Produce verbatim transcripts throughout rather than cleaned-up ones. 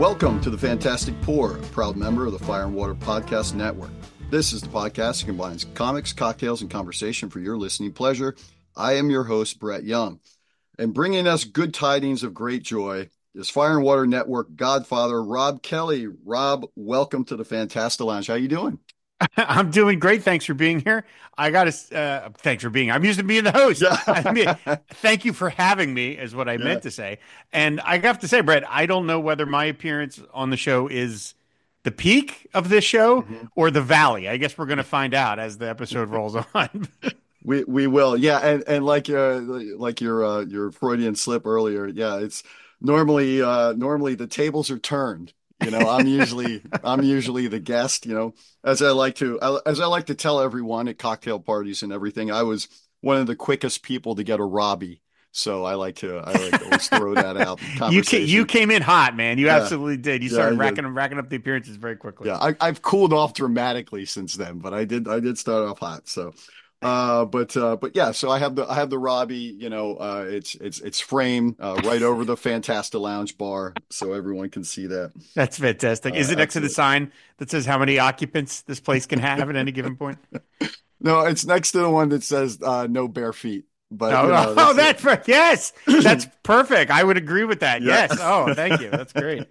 Welcome to The Fantastic Pour, a proud member of the Fire and Water Podcast Network. This is the podcast that combines comics, cocktails, and conversation for your listening pleasure. I am your host, Brett Young. And bringing us good tidings of great joy is Fire and Water Network godfather, Rob Kelly. Rob, welcome to the Fantasta Lounge. How you doing? I'm doing great. Thanks for being here. I got to, uh, thanks for being, I'm used to being the host. I mean, thank you for having me is what I yeah. meant to say. And I have to say, Brett, I don't know whether my appearance on the show is the peak of this show mm-hmm. or the valley. I guess we're going to find out as the episode rolls on. we we will. Yeah. And, and like, uh, like your, uh, your Freudian slip earlier. Yeah. It's normally, uh, normally the tables are turned. You know, I'm usually I'm usually the guest, you know, as I like to as I like to tell everyone at cocktail parties and everything. I was one of the quickest people to get a Robbie. So I like to I like to always throw that out. You came, you came in hot, man. You yeah. absolutely did. You yeah, started racking racking up the appearances very quickly. Yeah, I, I've cooled off dramatically since then, but I did I did start off hot. So Uh, but, uh, but yeah, so I have the, I have the Robbie, you know, uh, it's, it's, it's framed, uh, right over the Fantasta Lounge bar. So everyone can see that. That's fantastic. Is it uh, next to the sign that says how many occupants this place can have at any given point? No, it's next to the one that says, uh, no bare feet. But oh, you know, that's, oh, that's per- yes, that's perfect. I would agree with that. Yeah. Yes. Oh, thank you. That's great.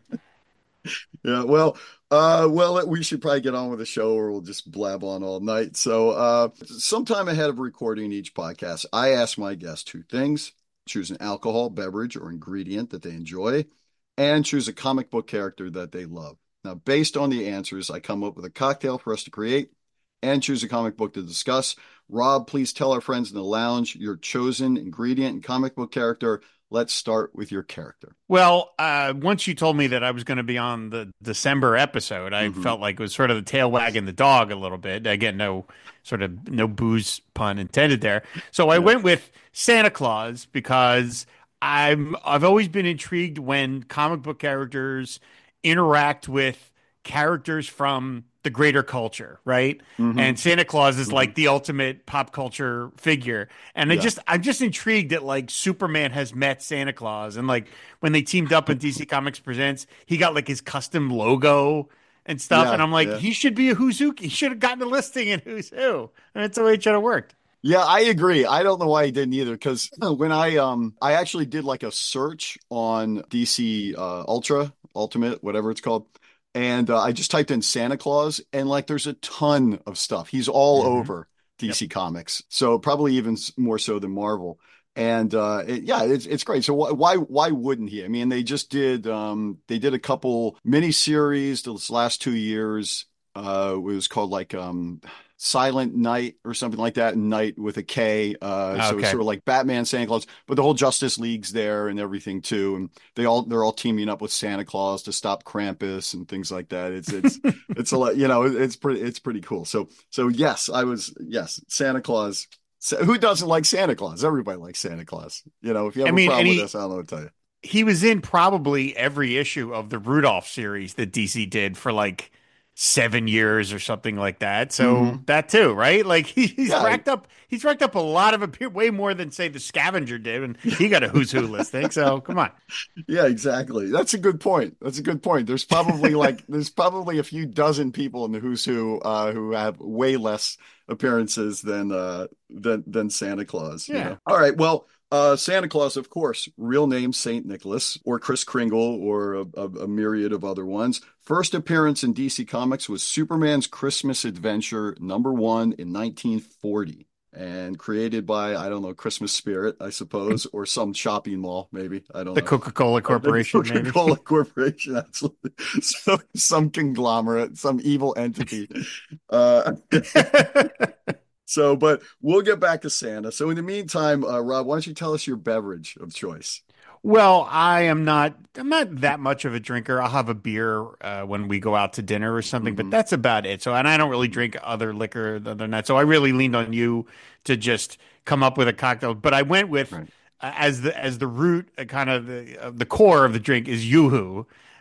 Yeah. Well, Uh, well, we should probably get on with the show or we'll just blab on all night. So, uh, sometime ahead of recording each podcast, I ask my guests two things: choose an alcohol, beverage, or ingredient that they enjoy, and choose a comic book character that they love. Now, based on the answers, I come up with a cocktail for us to create and choose a comic book to discuss. Rob, please tell our friends in the lounge your chosen ingredient and comic book character. Let's start with your character. Well, uh, once you told me that I was going to be on the December episode, I mm-hmm. felt like it was sort of the tail wagging the dog a little bit. Again, no sort of no booze pun intended there. So I yeah. went with Santa Claus because I'm I've always been intrigued when comic book characters interact with characters from the greater culture, right? Mm-hmm. And Santa Claus is mm-hmm. like the ultimate pop culture figure. And I yeah. just, I'm just intrigued that like Superman has met Santa Claus. And like when they teamed up in D C Comics Presents, he got like his custom logo and stuff. Yeah, and I'm like, yeah. he should be a Who's Who. He should have gotten a listing in Who's Who. And that's the way it should have worked. Yeah, I agree. I don't know why he didn't either. Because when I, um, I actually did like a search on D C uh, Ultra, Ultimate, whatever it's called. And uh, I just typed in Santa Claus, and like there's a ton of stuff. He's all mm-hmm. over D C yep. Comics, so probably even more so than Marvel. And uh, it, yeah, it's it's great. So wh- why why wouldn't he? I mean, they just did um, they did a couple miniseries this last two years. Uh, it was called like um, Silent Night or something like that. Night with a K. Uh, okay. So it's sort of like Batman, Santa Claus, but the whole Justice League's there and everything too. And they all they're all teaming up with Santa Claus to stop Krampus and things like that. It's it's it's a lot, you know. It's pretty it's pretty cool. So so yes, I was yes Santa Claus. Who doesn't like Santa Claus? Everybody likes Santa Claus. You know, if you have I mean, a problem he, with this, I don't know what to tell you. He was in probably every issue of the Rudolph series that D C did for like seven years or something like that. So mm-hmm. that too, right? Like he, he's yeah. racked up, he's racked up a lot of appear, way more than say the Scavenger did, and he got a Who's Who listing. So come on. Yeah, exactly. That's a good point. That's a good point. There's probably like there's probably a few dozen people in the Who's Who uh, who have way less appearances than uh, than than Santa Claus. Yeah. You know? All right. Well. Uh, Santa Claus, of course, real name Saint Nicholas, or Kris Kringle, or a, a, a myriad of other ones. First appearance in D C Comics was Superman's Christmas Adventure number one in nineteen forty, and created by, I don't know, Christmas Spirit, I suppose, or some shopping mall, maybe. I don't the know. Coca-Cola Corporation, the Coca-Cola maybe. Corporation, absolutely. So, some conglomerate, some evil entity. Uh So, but we'll get back to Santa. So in the meantime, uh, Rob, why don't you tell us your beverage of choice? Well, I am not, I'm not that much of a drinker. I'll have a beer uh, when we go out to dinner or something, mm-hmm. but that's about it. So, and I don't really drink other liquor than that. So I really leaned on you to just come up with a cocktail, but I went with, right. uh, as the, as the root, uh, kind of the, uh, the core of the drink is Yoo-hoo.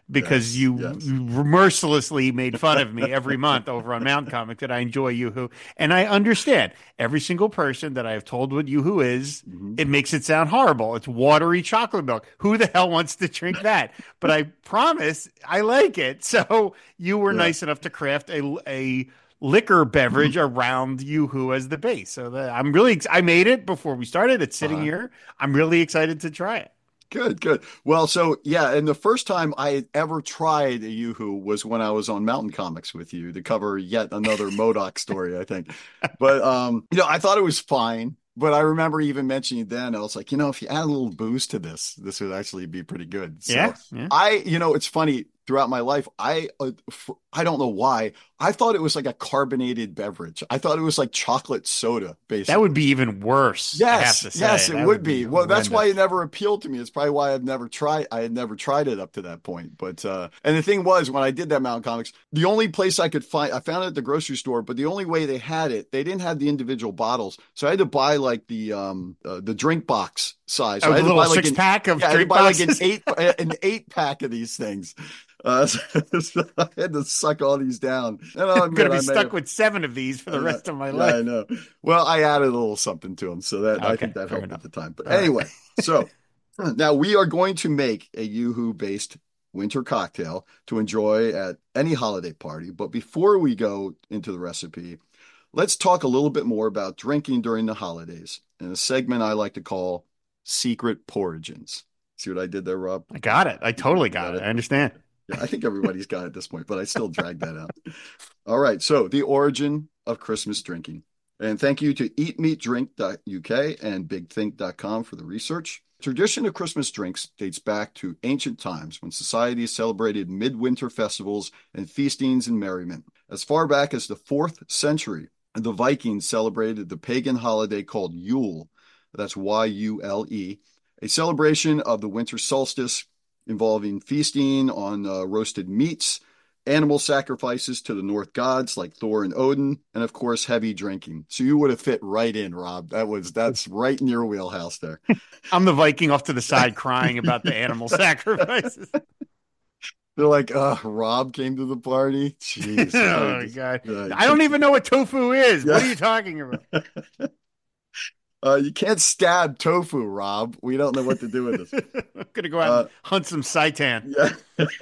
because Yes, you yes. mercilessly made fun of me every month over on Mountain Comic that I enjoy Yoo-Hoo. And I understand every single person that I have told what Yoo-Hoo is, Hmm. it makes it sound horrible. It's watery chocolate milk. Who the hell wants to drink that? But I promise I like it. So you were Yeah. nice enough to craft a, a liquor beverage around Yoo-Hoo as the base. So that I'm really, I made it before we started. It's sitting Uh-huh. here. I'm really excited to try it. Good, good. Well, so yeah, and the first time I had ever tried a Yoo-Hoo was when I was on Mountain Comics with you to cover yet another MODOK story, I think. But um, you know, I thought it was fine. But I remember even mentioning then, I was like, you know, if you add a little booze to this, this would actually be pretty good. So Yeah, yeah. I, you know, it's funny throughout my life, I, uh, f I don't know why. I thought it was like a carbonated beverage. I thought it was like chocolate soda, That would basically. be even worse, I have Yes, to say. yes, it That would would be be. Well, that's why it horrendous. never appealed to me. It's probably why I've never tried. I had never tried it up to that point. But uh, and the thing was, when I did that Mountain Comics, the only place I could find, I found it at the grocery store. But the only way they had it, they didn't have the individual bottles, so I had to buy like the um uh, the drink box size. So Oh, I the had to little buy like six an pack of yeah, I had to drink buy like an boxes. eight an eight pack of these things. Uh, so, so I had to suck all these down, and I'll I'm going admit to be I may stuck have. with seven of these for the I know. rest of my Yeah, I life. know. Well, I added a little something to them, so that I think Okay, that fair helped at enough. the time. But All right. anyway, so now we are going to make a Yoo-Hoo based winter cocktail to enjoy at any holiday party. But before we go into the recipe, let's talk a little bit more about drinking during the holidays in a segment I like to call Secret Porridgens. See what I did there, Rob? I got it. I You got, totally you got got it. it? I understand. Yeah, I think everybody's got it at this point, but I still drag that out. All right, so the origin of Christmas drinking. And thank you to eat meat drink dot U K and big think dot com for the research. The tradition of Christmas drinks dates back to ancient times when society celebrated midwinter festivals and feastings and merriment. As far back as the fourth century, the Vikings celebrated the pagan holiday called Yule. That's Y U L E, a celebration of the winter solstice involving feasting on uh, roasted meats, animal sacrifices to the North gods like Thor and Odin, and of course, heavy drinking. So you would have fit right in, Rob. That was that's right in your wheelhouse there. I'm the Viking off to the side crying about the animal sacrifices. They're like, uh, Rob came to the party. Jeez, I Oh my just, God. uh, you I don't can't, even know what tofu is. What yeah, are you talking about? uh, you can't stab tofu, Rob. We don't know what to do with this. I'm gonna go out and Uh, hunt some seitan. yeah.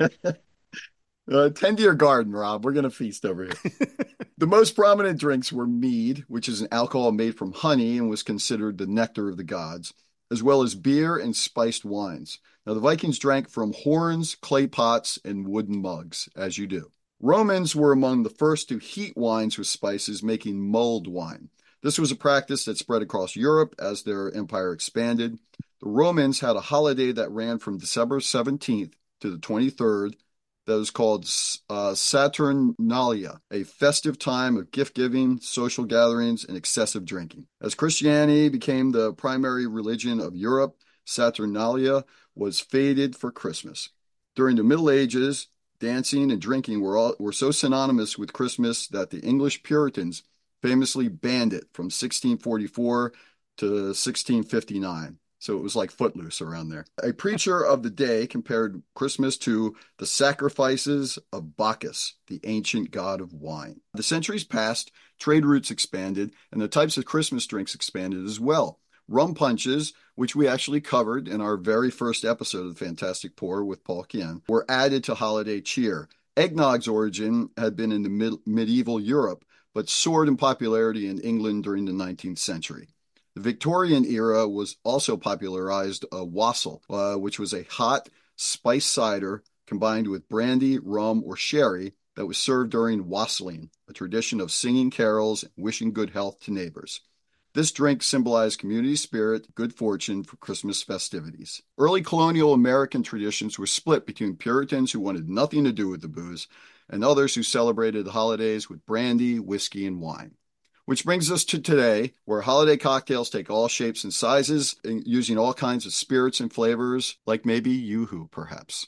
Uh, tend to your garden, Rob. We're going to feast over here. The most prominent drinks were mead, which is an alcohol made from honey and was considered the nectar of the gods, as well as beer and spiced wines. Now, the Vikings drank from horns, clay pots, and wooden mugs, as you do. Romans were among the first to heat wines with spices, making mulled wine. This was a practice that spread across Europe as their empire expanded. The Romans had a holiday that ran from December seventeenth to the twenty-third that was called uh, Saturnalia, a festive time of gift giving, social gatherings, and excessive drinking. As Christianity became the primary religion of Europe, Saturnalia was faded for Christmas. During the Middle Ages, dancing and drinking were, all, were so synonymous with Christmas that the English Puritans famously banned it from sixteen forty-four to sixteen fifty-nine. So it was like Footloose around there. A preacher of the day compared Christmas to the sacrifices of Bacchus, the ancient god of wine. The centuries passed, trade routes expanded, and the types of Christmas drinks expanded as well. Rum punches, which we actually covered in our very first episode of the Fantastic Pour with Paul Kien, were added to holiday cheer. Eggnog's origin had been in the mid- medieval Europe, but soared in popularity in England during the nineteenth century. The Victorian era was also popularized a wassail, uh, which was a hot spiced cider combined with brandy, rum, or sherry that was served during wassailing, a tradition of singing carols and wishing good health to neighbors. This drink symbolized community spirit, good fortune for Christmas festivities. Early colonial American traditions were split between Puritans who wanted nothing to do with the booze and others who celebrated the holidays with brandy, whiskey, and wine. Which brings us to today, where holiday cocktails take all shapes and sizes, using all kinds of spirits and flavors, like maybe Yoo-Hoo, perhaps.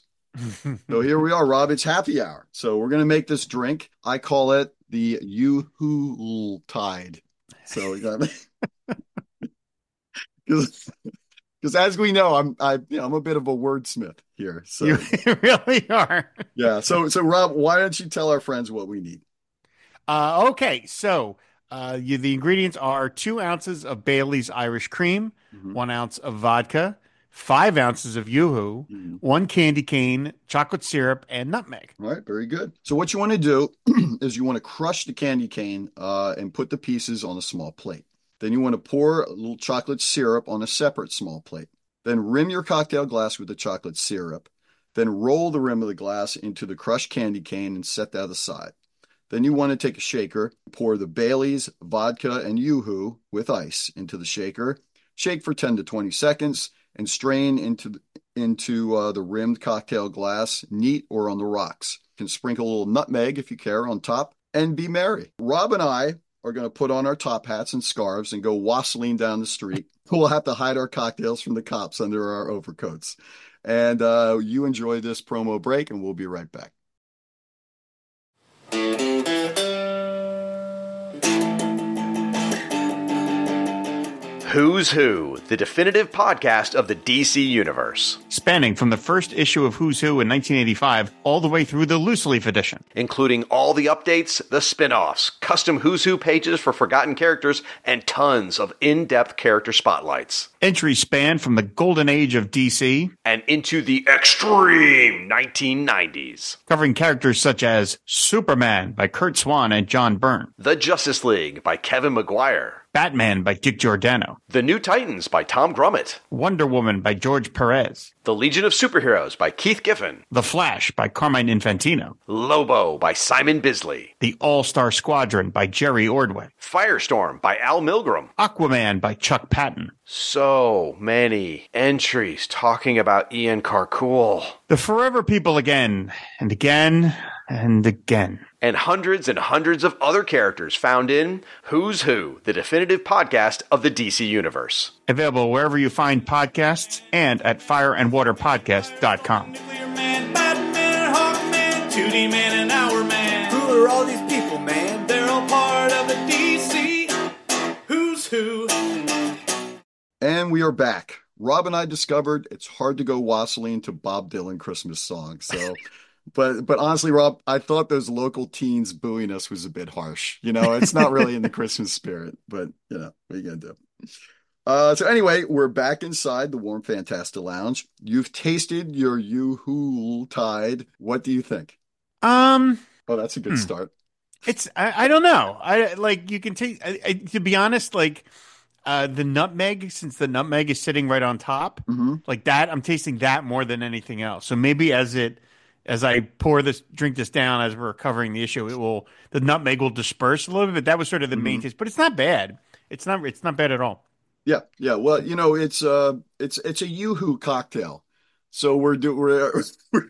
So here we are, Rob. It's happy hour. So we're going to make this drink. I call it the Yoo-Hoo Tide. So we got because as we know, I'm I you know I'm a bit of a wordsmith. here. You So really are. yeah. So so Rob, why don't you tell our friends what we need? Uh, okay, so uh, you, the ingredients are two ounces of Bailey's Irish cream, Hmm. one ounce of vodka, five ounces of Yoo-hoo, Hmm. one candy cane, chocolate syrup, and nutmeg. All right, very good. So what you want to do is you want to crush the candy cane uh, and put the pieces on a small plate. Then you want to pour a little chocolate syrup on a separate small plate. Then rim your cocktail glass with the chocolate syrup. Then roll the rim of the glass into the crushed candy cane and set that aside. Then you want to take a shaker, pour the Bailey's, vodka, and Yoo-hoo with ice into the shaker. Shake for ten to twenty seconds and strain into the, into uh, the rimmed cocktail glass, neat or on the rocks. You can sprinkle a little nutmeg if you care on top and be merry. Rob and I are going to put on our top hats and scarves and go wassailing down the street. We'll have to hide our cocktails from the cops under our overcoats. And uh, you enjoy this promo break, and we'll be right back. Who's Who, the definitive podcast of the D C Universe. Spanning from the first issue of Who's Who in nineteen eighty-five all the way through the loose leaf edition. Including all the updates, the spin-offs, custom Who's Who pages for forgotten characters, and tons of in-depth character spotlights. Entries span from the golden age of D C and into the extreme nineteen nineties. Covering characters such as Superman by Curt Swan and John Byrne. The Justice League by Kevin Maguire. Batman by Dick Giordano. The New Titans by Tom Grummett. Wonder Woman by George Perez. The Legion of Superheroes by Keith Giffen. The Flash by Carmine Infantino. Lobo by Simon Bisley. The All-Star Squadron by Jerry Ordway. Firestorm by Al Milgrom. Aquaman by Chuck Patton. So many entries talking about Ian Karkull. The Forever People again, and again, and again. And hundreds and hundreds of other characters found in Who's Who, the definitive podcast of the D C Universe. Available wherever you find podcasts and at fire and water podcast dot com. Nuclear Man, Batman, Hawkman, two D Man, and Hour Man. Who are all these people, man? They're all part of the D C Who's Who. And we are back. Rob and I discovered it's hard to go wassailing to Bob Dylan Christmas songs. So, but but honestly, Rob, I thought those local teens booing us was a bit harsh. You know, it's not really in the Christmas spirit, but you know, what are you gonna do? Uh, so anyway, we're back inside the warm Fantasta Lounge. You've tasted your Yoo-hoo Tide. What do you think? Um, Oh, that's a good hmm. start. It's I, I don't know. I like you can take. I, I, to be honest, like. Uh, the nutmeg, since the nutmeg is sitting right on top, Mm-hmm. like that, I'm tasting that more than anything else. So maybe as it, as I pour this, drink this down, as we're covering the issue, it will, the nutmeg will disperse a little bit. That was sort of the main Mhm. taste, but it's not bad. It's not, it's not bad at all. Yeah, yeah. Well, you know, it's uh, it's it's a Yoo-hoo cocktail. So we're do we're, we're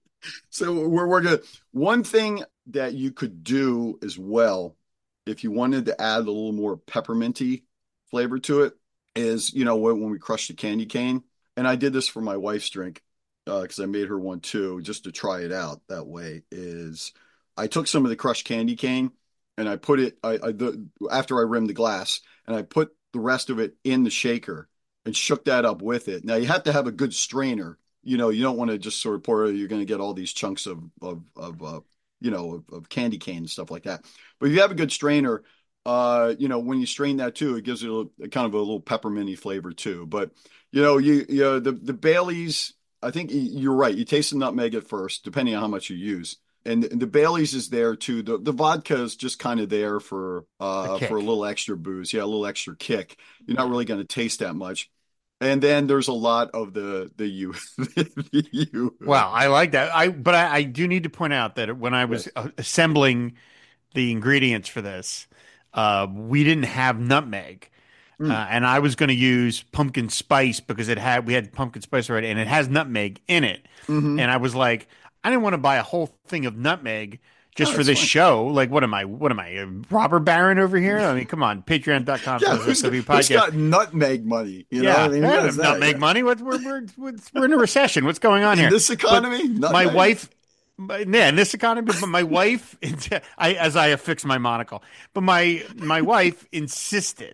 so we're we're gonna one thing that you could do as well if you wanted to add a little more pepperminty flavor to it is, you know, when, when we crush the candy cane, and I did this for my wife's drink because uh, I made her one too, just to try it out that way, is I took some of the crushed candy cane and I put it, I, I the, after I rimmed the glass, and I put the rest of it in the shaker and shook that up with it. Now you have to have a good strainer. You know, you don't want to just sort of pour it. You're going to get all these chunks of, of, of uh, you know, of, of candy cane and stuff like that. But if you have a good strainer, Uh, you know, when you strain that too, it gives it a, a kind of a little pepperminty flavor too. But you know, you you know, the the Baileys, I think you're right. You taste the nutmeg at first, depending on how much you use, and, and the Baileys is there too. The the vodka is just kind of there for uh A for a kick. little extra booze, yeah, a little extra kick. You're not really going to taste that much. And then there's a lot of the the you the you. Wow, I like that. I but I, I do need to point out that when I was uh, assembling the ingredients for this, uh, we didn't have nutmeg, Mm. uh, and I was going to use pumpkin spice because it had we had pumpkin spice already, and it has nutmeg in it. Mhm. And I was like, I didn't want to buy a whole thing of nutmeg just Oh, for that's this fine. show. Like, what am I? What am I? A robber baron over here? I mean, come on, patreon dot com. Yeah, who's, who's got nutmeg money? You know, yeah, I mean, who I has have that? nutmeg Yeah. money. What, we're, we're, we're, we're in a recession. What's going on In here? this economy, But nutmeg? my wife, my, yeah, in this economy, but my wife, I as I affix my monocle, but my my wife insisted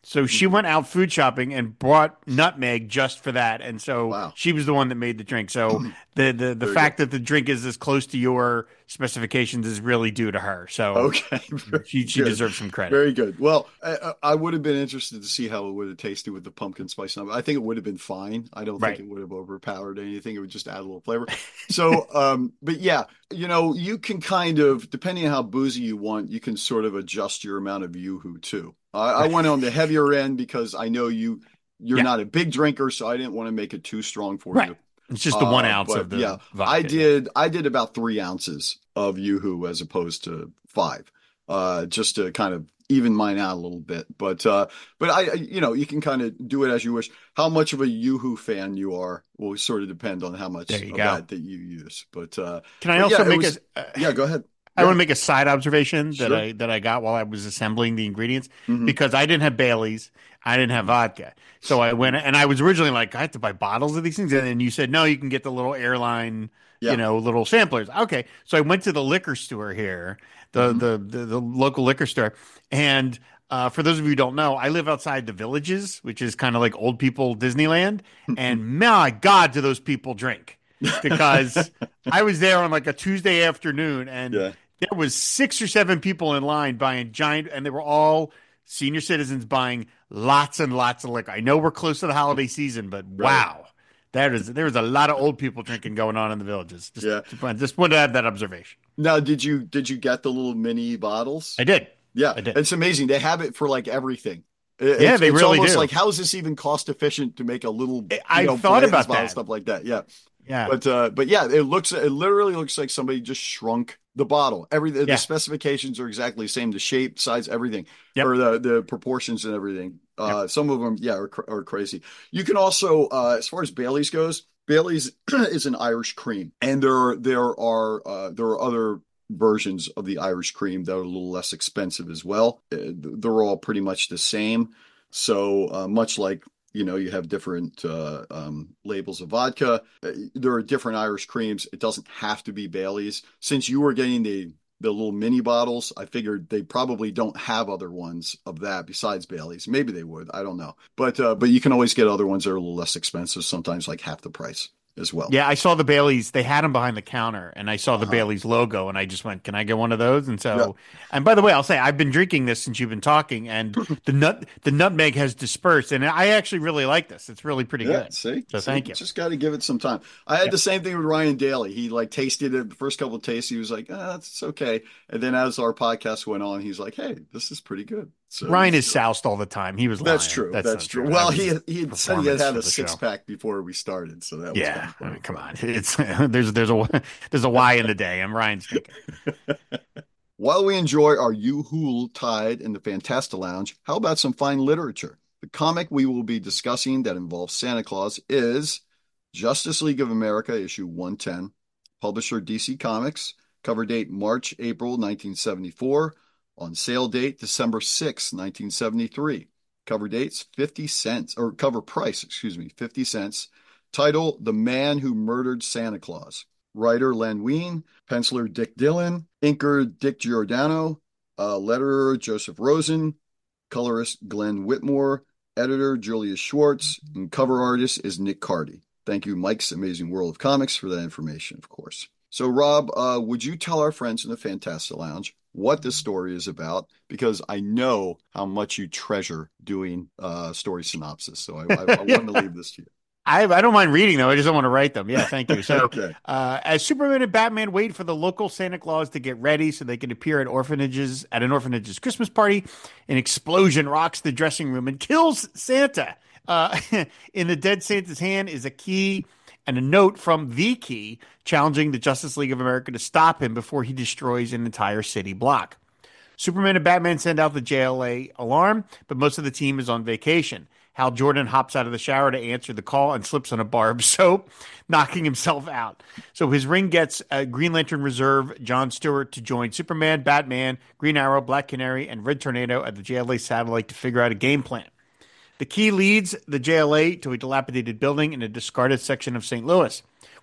So she went out food shopping and brought nutmeg just for that. And so Wow. she was the one that made the drink. So the the, the fact that the drink is as close to your specifications is really due to her. So Okay. she she Good. deserves some credit. Very good. Well, I, I would have been interested to see how it would have tasted with the pumpkin spice number. I think it would have been fine. I don't Right. think it would have overpowered anything. It would just add a little flavor. So, um, but yeah, you know, you can kind of, depending on how boozy you want, you can sort of adjust your amount of Yoo-hoo too. I, I went on the heavier end because I know you you're Yeah. not a big drinker, so I didn't want to make it too strong for Right. you. It's just the one Uh, ounce but of the yeah, vodka. I did. I did about three ounces of Yoo-hoo as opposed to five, uh, just to kind of even mine out a little bit. But uh, but I, I- you know, you can kind of do it as you wish. How much of a Yoo-hoo fan you are will sort of depend on how much There you of go. that that you use. But uh, Can I but also yeah, it make was- a? Uh, yeah, go ahead. I want to make a side observation that Sure. I that I got while I was assembling the ingredients Mhm. because I didn't have Bailey's, I didn't have vodka, so I went and I was originally like I have to buy bottles of these things, and then you said no, you can get the little airline, Yeah. you know, little samplers. Okay, so I went to the liquor store here, the Mhm. the, the the local liquor store, and uh, for those of you who don't know, I live outside the Villages, which is kind of like old people Disneyland, and my God, do those people drink? Because I was there on like a Tuesday afternoon, and Yeah. there was six or seven people in line buying giant, and they were all senior citizens buying lots and lots of liquor. I know we're close to the holiday season, but wow, that is there was a lot of old people drinking going on in the Villages. Just, Yeah. just, just wanted to have that observation. Now, did you did you get the little mini bottles? I did. Yeah, I did. it's amazing. They have it for like everything. It- Yeah, it's, they it's really almost do. like, how is this even cost efficient to make a little, you I know, thought Blanton's about bottle, that. stuff like that. Yeah, Yeah, but uh, but yeah, it looks it literally looks like somebody just shrunk the bottle. Every the, Yeah. the specifications are exactly the same, the shape, size, everything, Yep. or the the proportions and everything. Uh, some of them, yeah, are, cr- are crazy. You can also, uh, as far as Bailey's goes, Bailey's is an Irish cream, and there are there are uh, there are other versions of the Irish cream that are a little less expensive as well. Uh, They're all pretty much the same. So uh, much like, you know, you have different uh, um, labels of vodka, uh, there are different Irish creams. It doesn't have to be Bailey's. Since you were getting the the little mini bottles, I figured they probably don't have other ones of that besides Bailey's. Maybe they would. I don't know. But uh, but you can always get other ones that are a little less expensive, sometimes like half the price as well. yeah. I saw the Baileys. They had them behind the counter, and I saw the Uh-huh. Baileys logo, and I just went, "Can I get one of those?" And so, Yeah. and by the way, I'll say I've been drinking this since you've been talking, and the nut the nutmeg has dispersed, and I actually really like this. It's really pretty Yeah, good. see? So See? thank you. Just got to give it some time. I had the same thing with Ryan Daly. He like tasted it the first couple of tastes. He was like, ah, it's okay. And then as our podcast went on, he's like, hey, this is pretty good. So Ryan he's- is soused all the time. He was That's lying. true. That's, not true. That Well, was he his he had said he had performance had for a the six show. pack before we started. So that was Yeah, kind of I mean, fun. come on. It's there's there's a there's a Y in the day. I'm Ryan's drinking. While we enjoy our Yoo-Hoo Tide in the Fantasta Lounge, how about some fine literature? The comic we will be discussing that involves Santa Claus is Justice League of America, issue one ten, publisher D C Comics, cover date March, April nineteen seventy-four, on sale date December sixth, nineteen seventy-three. Cover dates fifty cents, or cover price, excuse me, fifty cents. Title, The Man Who Murdered Santa Claus. Writer Len Wein, penciler Dick Dillon, inker Dick Giordano, uh, letterer Joseph Rosen, colorist Glenn Whitmore, editor Julius Schwartz, and cover artist is Nick Cardy. Thank you, Mike's Amazing World of Comics, for that information, of course. So, Rob, uh, would you tell our friends in the Fantasta Lounge what this story is about? Because I know how much you treasure doing uh, story synopsis. So I, I, I want to leave this to you. I I don't mind reading though. I just don't want to write them. Yeah, thank you. So, Okay. uh, as Superman and Batman wait for the local Santa Claus to get ready so they can appear at orphanages at an orphanage's Christmas party, an explosion rocks the dressing room and kills Santa. Uh, in the dead Santa's hand is a key and a note from the Key challenging the Justice League of America to stop him before he destroys an entire city block. Superman and Batman send out the J L A alarm, but most of the team is on vacation. Hal Jordan hops out of the shower to answer the call and slips on a bar of soap, knocking himself out. So his ring gets uh, Green Lantern Reserve John Stewart to join Superman, Batman, Green Arrow, Black Canary, and Red Tornado at the J L A satellite to figure out a game plan. The Key leads the J L A to a dilapidated building in a discarded section of Saint Louis.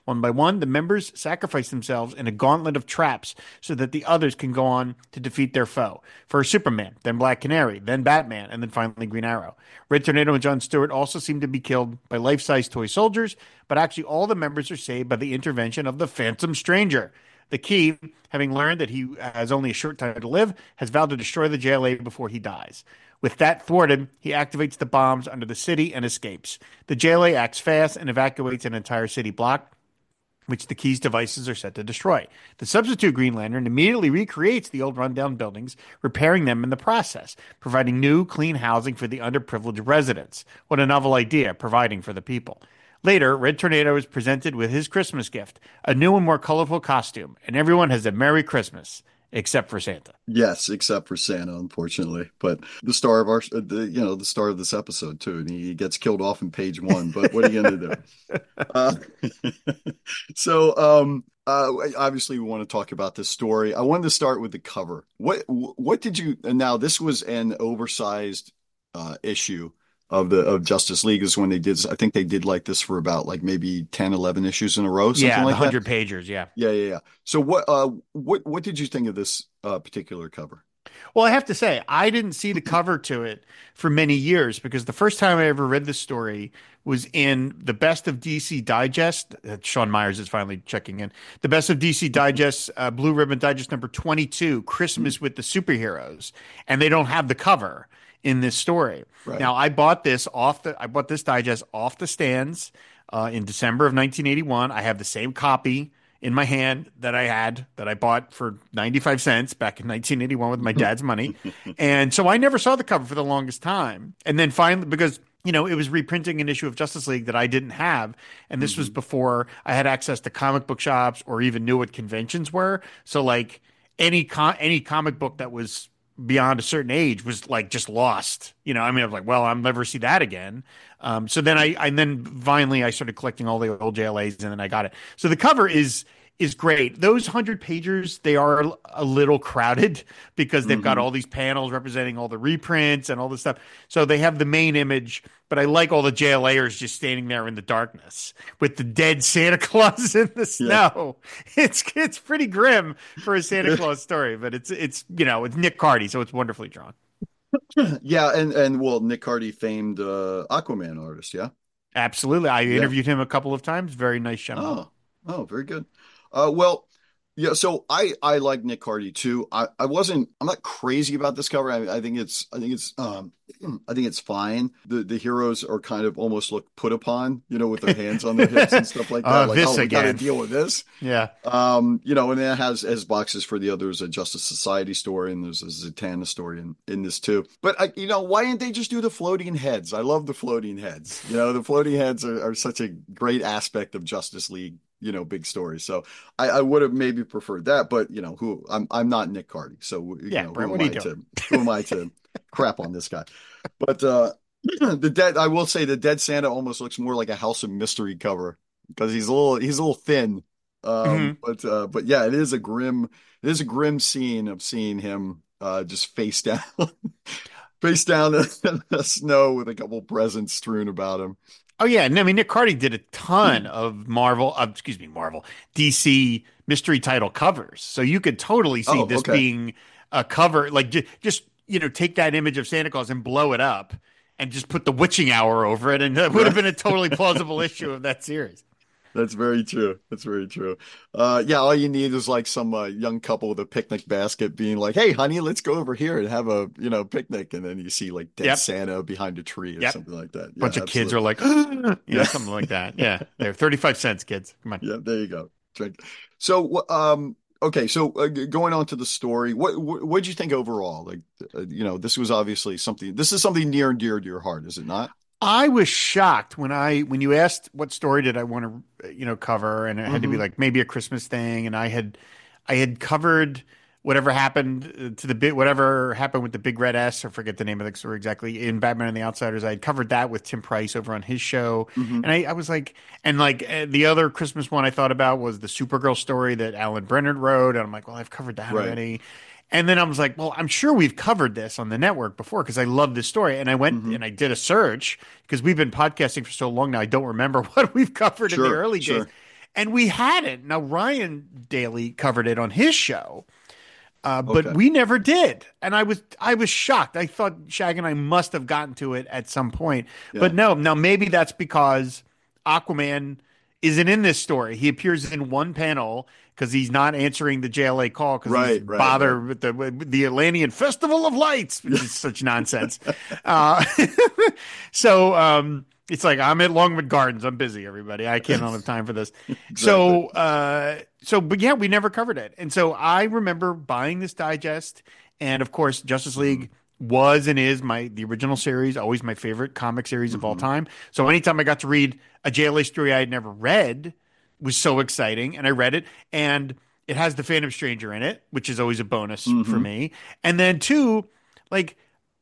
One by one, the members sacrifice themselves in a gauntlet of traps so that the others can go on to defeat their foe. First Superman, then Black Canary, then Batman, and then finally Green Arrow. Red Tornado and John Stewart also seem to be killed by life-size toy soldiers, but actually all the members are saved by the intervention of the Phantom Stranger. The Key, having learned that he has only a short time to live, has vowed to destroy the J L A before he dies. With that thwarted, he activates the bombs under the city and escapes. The J L A acts fast and evacuates an entire city block, which the Key's devices are set to destroy. The substitute Green Lantern immediately recreates the old rundown buildings, repairing them in the process, providing new, clean housing for the underprivileged residents. What a novel idea, providing for the people. Later, Red Tornado is presented with his Christmas gift, a new and more colorful costume, and everyone has a Merry Christmas, except for Santa. Yes, except for Santa, unfortunately. But the star of our, the, you know, the star of this episode too, and he gets killed off in page one. But what are you going to do? Uh, so, um, uh, obviously, we want to talk about this story. I wanted to start with the cover. What, what did you? And now this was an oversized uh, issue of the of Justice League is when they did. I think they did like this for about like maybe ten, eleven issues in a row. Something yeah, like the hundred pagers. Yeah, yeah, yeah, yeah. So what, uh, what, what did you think of this uh, particular cover? Well, I have to say, I didn't see the cover to it for many years because the first time I ever read this story was in the Best of D C Digest. Uh, Sean Myers is finally checking in. The Best of D C Digest, uh, Blue Ribbon Digest number twenty-two, Christmas mm-hmm. with the Superheroes, and they don't have the cover in this story. Right. Now, I bought this off the I bought this digest off the stands uh, in December of nineteen eighty-one. I have the same copy in my hand that I had that I bought for ninety-five cents back in nineteen eighty-one with my dad's money. And so I never saw the cover for the longest time. And then finally, because you know, it was reprinting an issue of Justice League that I didn't have. And this mm-hmm. was before I had access to comic book shops or even knew what conventions were. So like any com- any comic book that was beyond a certain age was like just lost. You know, I mean, I was like, well, I'll never see that again. Um, so then I, and then finally I started collecting all the old J L As and then I got it. So the cover is, is great. Those hundred pagers, they are a little crowded because they've mm-hmm. got all these panels representing all the reprints and all this stuff. So they have the main image, but I like all the J L Aers just standing there in the darkness with the dead Santa Claus in the snow. Yeah. It's it's pretty grim for a Santa Claus story, but it's it's you know it's Nick Cardy, so it's wonderfully drawn. Yeah, and and well, Nick Cardy, famed uh, Aquaman artist, yeah, absolutely. I yeah. interviewed him a couple of times. Very nice gentleman. Oh, oh, very good. Uh, well, yeah, so I, I like Nick Cardy too. I, I wasn't, I'm not crazy about this cover. I, I think it's, I think it's, um, I think it's fine. The the heroes are kind of almost look put upon, you know, with their hands on their hips and stuff like that. Uh, like, this oh, we again. got to deal with this. Yeah. Um, you know, and then it has, has boxes for the others, a Justice Society story, and there's a Zatanna story in, in this too. But, I, you know, why didn't they just do the floating heads? I love the floating heads. You know, the floating heads are, are such a great aspect of Justice League, you know, big story. So I, I would have maybe preferred that, but you know, who I'm, I'm not Nick Cardy. So, you yeah, know, Brent, who, what am are you I doing? to, who am I to crap on this guy? But, uh, the dead, I will say the Dead Santa almost looks more like a House of Mystery cover because he's a little, he's a little thin. Um, mm-hmm. but, uh, but yeah, it is a grim, it is a grim scene of seeing him, uh, just face down, face down in the snow with a couple presents strewn about him. Oh yeah, and I mean Nick Cardy did a ton of Marvel, uh, excuse me, Marvel, D C mystery title covers, so you could totally see oh, this okay. being a cover, like j- just you know take that image of Santa Claus and blow it up, and just put the Witching Hour over it, and it would have been a totally plausible issue of that series. That's very true. That's very true. Uh, yeah, all you need is like some uh, young couple with a picnic basket being like, "Hey, honey, let's go over here and have a you know picnic," and then you see like Dead yep. Santa behind a tree or yep. something like that. A bunch yeah, of kids are like, you know, yeah. something like that. Yeah, they're thirty-five cents, kids. Come on. Yeah, there you go. Drink. So, um, okay, so uh, going on to the story, what what did you think overall? Like, uh, you know, this was obviously something. This is something near and dear to your heart, is it not? I was shocked when I when you asked what story did I want to you know cover, and it had mm-hmm. to be like maybe a Christmas thing, and I had I had covered whatever happened to the bit whatever happened with the Big Red S, I forget the name of the story exactly, in Batman and the Outsiders. I had covered that with Tim Price over on his show, mm-hmm. and I, I was like, and like uh, the other Christmas one I thought about was the Supergirl story that Alan Brennan wrote, and I'm like, well, I've covered that right. already. And then I was like, well, I'm sure we've covered this on the network before because I love this story. And I went mm-hmm. and I did a search because we've been podcasting for so long now. I don't remember what we've covered sure, in the early sure. days. and we hadn't. Now Ryan Daly covered it on his show, uh, but Okay. we never did, and I was I was shocked. I thought Shag and I must have gotten to it at some point, Yeah. but no. Now maybe that's because Aquaman isn't in this story. He appears in one panel because he's not answering the J L A call because Right, he's right, bothered right. with the with the Atlantean Festival of Lights, which is such nonsense. Uh, so um, it's like I'm at Longwood Gardens. I'm busy, everybody. I can't have time for this. So uh, so but yeah, we never covered it, and so I remember buying this digest, and of course, Justice League was and is my the original series, always my favorite comic series of all time. So anytime I got to read a J L A story I had never read was so exciting, and I read it, and it has the Phantom Stranger in it, which is always a bonus for me. And then two, like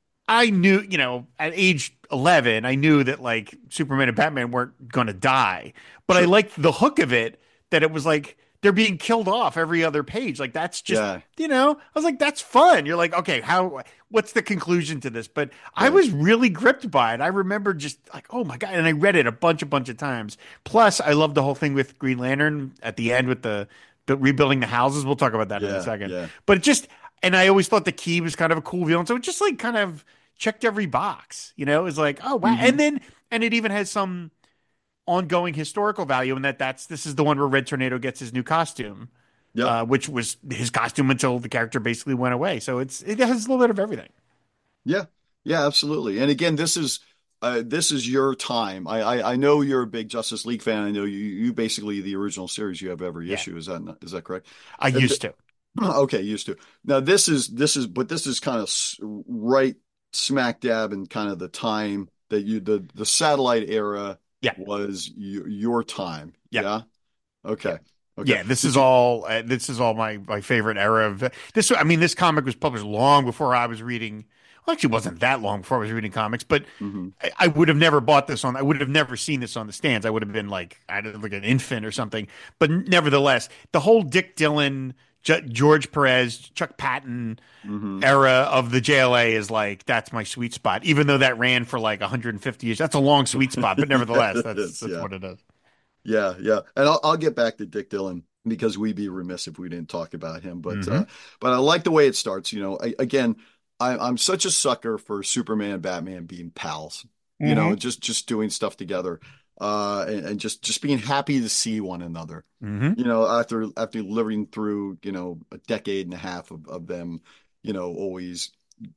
I knew, you know, at age eleven, I knew that like Superman and Batman weren't going to die, but I liked the hook of it that it was like they're being killed off every other page. Like that's just, Yeah. you know, I was like, that's fun. You're like, okay, how, what's the conclusion to this? But I was really gripped by it. I remember just like, oh my God. And I read it a bunch, a bunch of times. Plus I love the whole thing with Green Lantern at the end with the, the rebuilding the houses. We'll talk about that in Yeah, a second, yeah. but it just, and I always thought the Key was kind of a cool villain. So it just like kind of checked every box, you know, it was like, oh wow. And then, and it even has some ongoing historical value in that that's, this is the one where Red Tornado gets his new costume. Yep. Uh, which was his costume until the character basically went away. So it's it has a little bit of everything. Yeah, yeah, absolutely. And again, this is uh, this is your time. I, I I know you're a big Justice League fan. I know you you basically the original series. You have every Yeah. issue. Is that not, is that correct? I And used to. Okay, used to. Now this is this is but this is kind of s- right smack dab in kind of the time that you the the satellite era Yeah. was y your time. Yeah. Yeah. Okay. Okay. Yeah, this Did is you- all uh, this is all my my favorite era of this. I mean, this comic was published long before I was reading. Well, actually, it wasn't that long before I was reading comics, but Mhm. I, I would have never bought this on. I would have never seen this on the stands. I would have been like I don't know, like an infant or something. But nevertheless, the whole Dick Dillon, J- George Perez, Chuck Patton Mhm. era of the J L A is like that's my sweet spot. Even though that ran for like one hundred fifty years, that's a long sweet spot. But nevertheless, It that's is, that's yeah. what it is. Yeah, yeah, and I'll I'll get back to Dick Dillon because we'd be remiss if we didn't talk about him. But Mm-hmm. uh, but I like the way it starts. You know, I, again, I, I'm such a sucker for Superman and Batman being pals. You know, Mm-hmm. just just doing stuff together, uh, and, and just just being happy to see one another. Mm-hmm. You know, after after living through you know a decade and a half of, of them, you know, always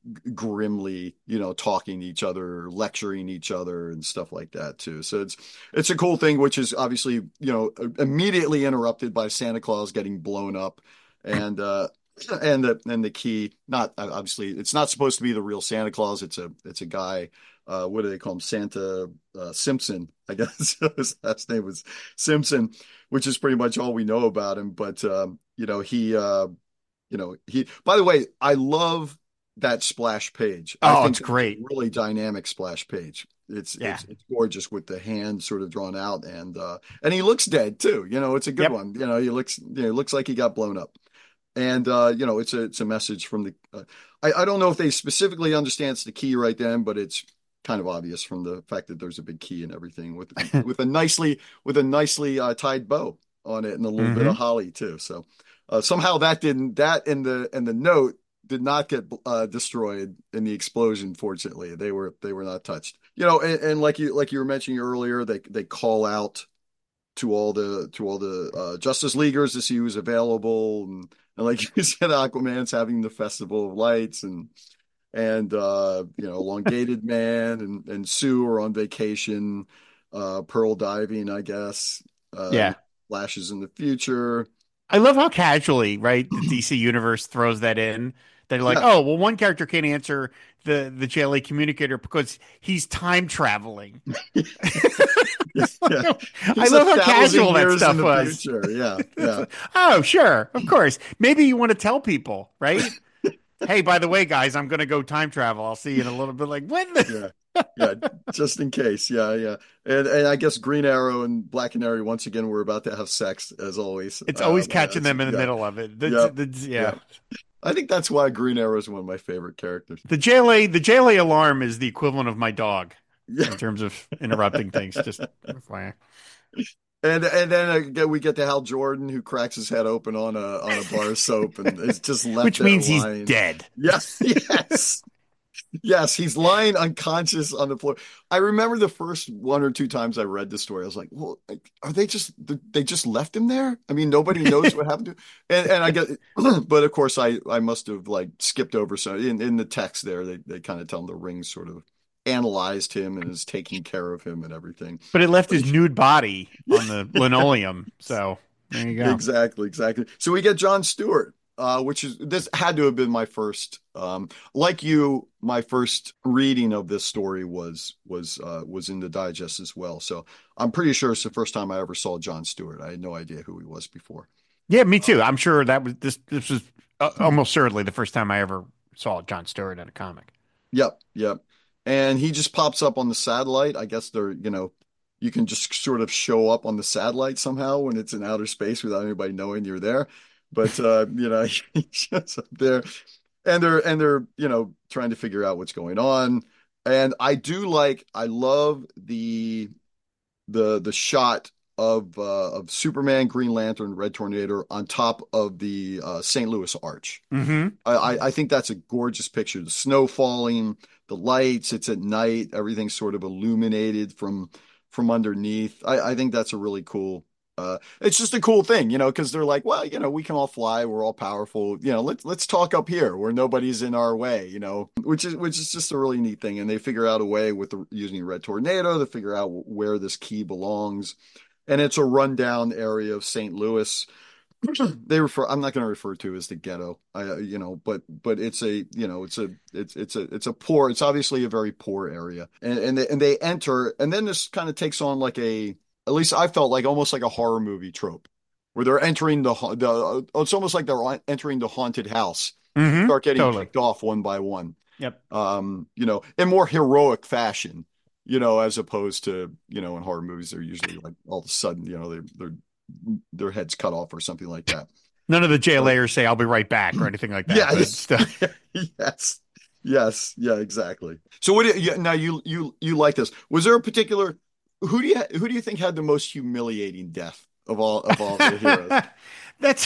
grimly, you know, talking to each other, lecturing each other and stuff like that too. So it's it's a cool thing, which is obviously, you know, immediately interrupted by Santa Claus getting blown up and uh and the and the Key, not obviously it's not supposed to be the real Santa Claus. It's a it's a guy, uh what do they call him? Santa uh, Simpson, I guess. His last name was Simpson, which is pretty much all we know about him. But um, you know, he uh you know, he by the way, I love that splash page. I Oh, think it's that's great. a really dynamic splash page. It's Yeah. it's it's gorgeous with the hand sort of drawn out and uh and he looks dead too. You know, it's a good Yep. one. You know, he looks you know, it looks like he got blown up. And uh, you know, it's a it's a message from the uh, I I don't know if they specifically understand it's the Key right then, but it's kind of obvious from the fact that there's a big key and everything with with a nicely with a nicely uh, tied bow on it and a little bit of holly too. So uh, somehow that didn't that in the in the note did not get uh, destroyed in the explosion. Fortunately, they were they were not touched. You know, and, and like you like you were mentioning earlier, they they call out to all the to all the uh, Justice Leaguers to see who's available, and, and like you said, Aquaman's having the Festival of Lights, and and uh, you know, Elongated Man and and Sue are on vacation, uh, pearl diving, I guess. Uh, Yeah. Flashes in the future. I love how casually, right, the D C universe throws that in. They're like, Yeah. oh, well, one character can't answer the the J L A communicator because he's time traveling. Yeah. I He's love a how thousand casual that years in stuff the was. future. Yeah, yeah. Oh, sure, of course. Maybe you want to tell people, right? Hey, by the way, guys, I'm going to go time travel. I'll see you in a little bit. Like, when the Yeah, yeah, just in case. Yeah, yeah. And and I guess Green Arrow and Black Canary once again we're about to have sex as always. It's always Um, catching them in the yeah. middle of it. The, Yep. the- yeah. Yep. I think that's why Green Arrow is one of my favorite characters. The J L A, the J L A alarm is the equivalent of my dog Yeah, in terms of interrupting things. Just F Y I. And and then again, we get to Hal Jordan, who cracks his head open on a on a bar of soap and is just left Which there means he's lying. dead. Yes, yes. Yes, he's lying unconscious on the floor. I remember the first one or two times I read the story, I was like, "Well, are they just they just left him there? I mean, nobody knows what happened to him." And and I get, but of course, I I must have like skipped over some in in the text there. They they kind of tell him the ring sort of analyzed him and is taking care of him and everything. But it left his nude body on the linoleum. So there you go. Exactly, exactly. So we get Jon Stewart. Uh, which is this had to have been my first, um, like you, my first reading of this story was was uh, was in the digest as well. So I'm pretty sure it's the first time I ever saw Jon Stewart. I had no idea who he was before. Yeah, me too. I'm sure that was this. This was uh, almost certainly the first time I ever saw Jon Stewart in a comic. Yep, yep. And he just pops up on the satellite. I guess they're, you know, you can just sort of show up on the satellite somehow when it's in outer space without anybody knowing you're there. But uh, you know, he shows up there, and they're and they're you know trying to figure out what's going on. And I do like, I love the the the shot of uh, of Superman, Green Lantern, Red Tornado on top of the uh, Saint Louis Arch. Mm-hmm. I, I think that's a gorgeous picture. The snow falling, the lights. It's at night. Everything's sort of illuminated from from underneath. I, I think that's a really cool. Uh, it's just a cool thing, you know, because they're like, well, you know, we can all fly, we're all powerful, you know, let's let's talk up here where nobody's in our way, you know, which is which is just a really neat thing. And they figure out a way with the using Red Tornado to figure out where this key belongs. And it's a rundown area of Saint Louis. They refer, I'm not going to refer to as the ghetto, I, you know, but but it's a, you know, it's a it's it's a it's a poor, it's obviously a very poor area, and and they, and they enter, and then this kind of takes on like a, at least I felt like almost like a horror movie trope, where they're entering the the. It's almost like they're entering the haunted house. Mm-hmm. Start getting Totally. kicked off one by one. Yep. Um, you know, in more heroic fashion, you know, as opposed to, you know, in horror movies, they're usually like all of a sudden, you know, they they're their heads cut off or something like that. None of the jailayers say, "I'll be right back" or anything like that. Yeah. But still. Yes. Yes. Yeah. Exactly. So, what do you, now you you you like this? Was there a particular, who do you who do you think had the most humiliating death of all of all the heroes? That's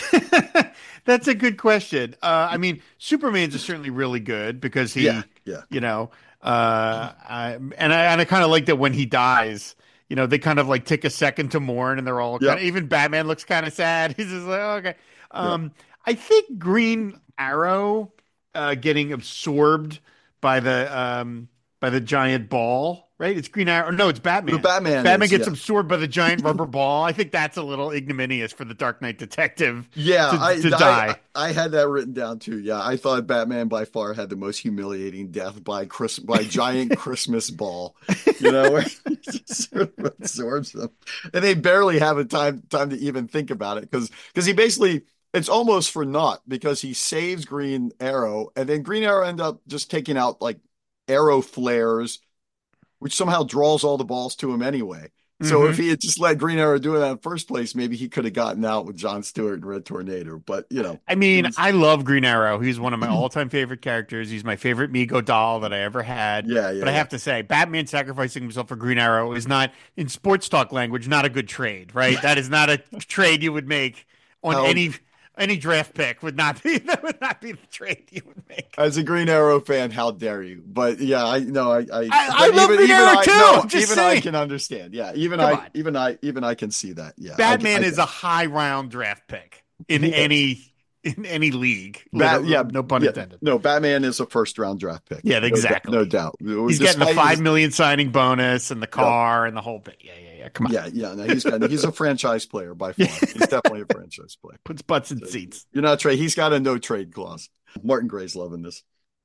that's a good question. Uh, I mean, Superman's is certainly really good because he, Yeah, yeah. you know, uh, I, and I and I kind of like that when he dies, you know, they kind of like take a second to mourn, and they're all Yeah. kind of, even Batman looks kind of sad. He's just like, oh, okay. Um, I think Green Arrow uh, getting absorbed by the um, by the giant ball. Right, it's Green Arrow. No, it's Batman. The Batman Batman is, gets yeah. absorbed by the giant rubber ball. I think that's a little ignominious for the Dark Knight detective. Yeah, to, I, to I, die. I, I had that written down too. Yeah, I thought Batman by far had the most humiliating death by Chris by giant Christmas ball. You know, where he just sort of absorbs them, and they barely have a time time to even think about it because because he basically, it's almost for naught because he saves Green Arrow, and then Green Arrow end up just taking out like arrow flares, which somehow draws all the balls to him anyway. So Mhm. if he had just let Green Arrow do it in the first place, maybe he could have gotten out with Jon Stewart and Red Tornado. But, you know. I mean, was- I love Green Arrow. He's one of my all-time favorite characters. He's my favorite Mego doll that I ever had. Yeah, yeah, But I yeah. have to say, Batman sacrificing himself for Green Arrow is not, in sports talk language, not a good trade, right? That is not a trade you would make on How- any any draft pick. Would not be that would not be the trade you would make. As a Green Arrow fan, how dare you? But yeah, I no, I, I, I- I but love Green Arrow too, no, I'm just even I saying. can understand. Yeah, even Come I, on. even I, even I can see that. Yeah, Batman I, I, is a high round draft pick in He is. any in any league. Bat, No- yeah, no pun yeah, intended. No, Batman is a first round draft pick. Yeah, No exactly. dou- No, doubt. He's getting the Despite five his- million signing bonus and the car and the whole bit. Yeah, yeah, yeah. Come on, Yeah, yeah. No, he's got, he's a franchise player by far. He's definitely a franchise player. puts butts in seats. You're not trade. He's got a no trade clause. Martin Gray's loving this.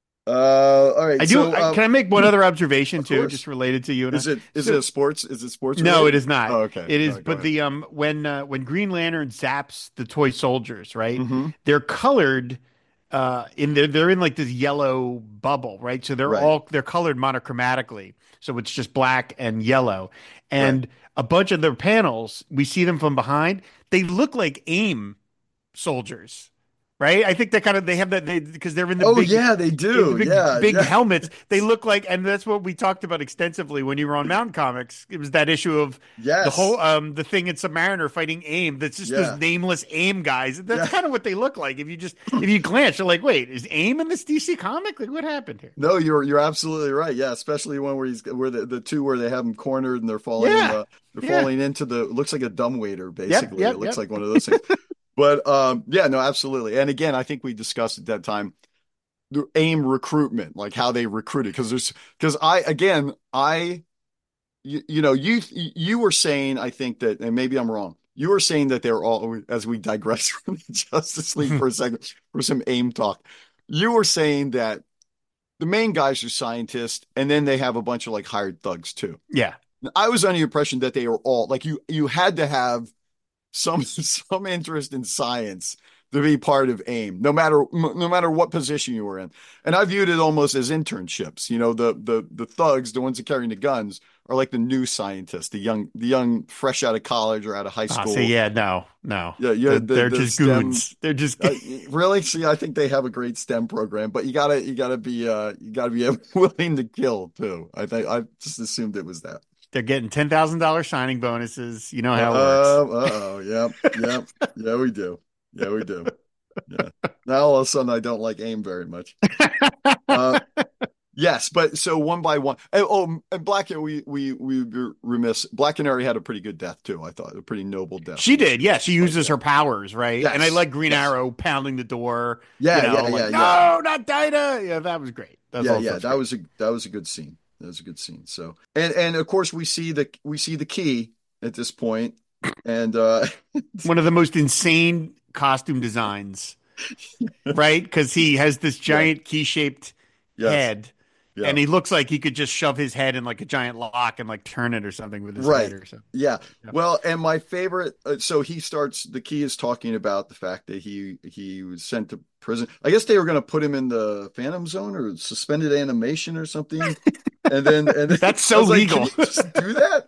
Uh, all right. I do. So, I- um, can I make one other observation of too, course. just related to you? And is I? it is So- it a sports? Is it sports? No, related? it is not. Oh, okay. It is, All right, go but ahead. the um when uh, when Green Lantern zaps the toy soldiers, right? Mhm. They're colored uh in they're they're in like this yellow bubble, right? So they're Right. all they're colored monochromatically. So it's just black and yellow. And a bunch of their panels, we see them from behind. They look like AIM soldiers. right? I think they kind of they have that they because they're in the Oh big yeah, they do. the big, Yeah, big yeah. helmets. They look like, and that's what we talked about extensively when you were on Mountain Comics. It was that issue of the Yes. whole um the thing in Submariner fighting AIM. That's just those Yeah. nameless AIM guys. That's Yeah. kind of what they look like. If you just if you glance, you're like, wait, is AIM in this D C comic? Like, what happened here? No, you're you're absolutely right. Yeah, especially one where he's where the, the two where they have him cornered and they're falling in Yeah. the they're Yeah. falling into the looks like a dumbwaiter basically. yep, It looks yep. like one of those things. But um yeah, no, absolutely. And again, I think we discussed at that time the AIM recruitment, like how they recruited because there's because I again, I you, you know, you you were saying I think that and maybe I'm wrong. You were saying that they're all as we digress from the Justice League for a second for some AIM talk. You were saying that the main guys are scientists, and then they have a bunch of like hired thugs too. Yeah. I was under the impression that they were all like you. You had to have some some interest in science to be part of AIM, no matter no matter what position you were in. And I viewed it almost as internships. You know, the the the thugs, the ones that carrying the guns, are like the new scientists, the young the young fresh out of college or out of high Ah, school. so yeah, no, no. Yeah, yeah, They're, the- they're the just STEM goons. They're just Uh, really? See, I think they have a great STEM program, but you gotta you gotta be uh you gotta be willing to kill too. I think I just assumed it was that. they're getting ten thousand dollars signing bonuses. You know how it works. Uh, uh-oh, yep, yep, yeah, we do, yeah, we do. Yeah. Now all of a sudden I don't like AIM very much. Uh, yes, but so one by one. And, oh, and Black we we we were remiss. Black Canary had a pretty good death too. I thought a pretty noble death. She did, yeah. She uses her powers, right? Yes, And I like Green yes. Arrow pounding the door. Yeah, you know, yeah, like, yeah, no, yeah. not Dinah. Yeah, that was great. That was yeah, all yeah, such that great. was a that was a good scene. That was a good scene. So, and and of course we see the we see the key at this point, and uh one of the most insane costume designs, right? Because he has this giant key-shaped yes, head, yeah, and he looks like he could just shove his head in like a giant lock and like turn it or something with his right, head or something. yeah. Yeah. Well, and my favorite. Uh, so he starts. The key is talking about the fact that he he was sent to prison. I guess they were going to put him in the Phantom Zone or suspended animation or something, and then and then, That's so I was like, legal. Can you just do that?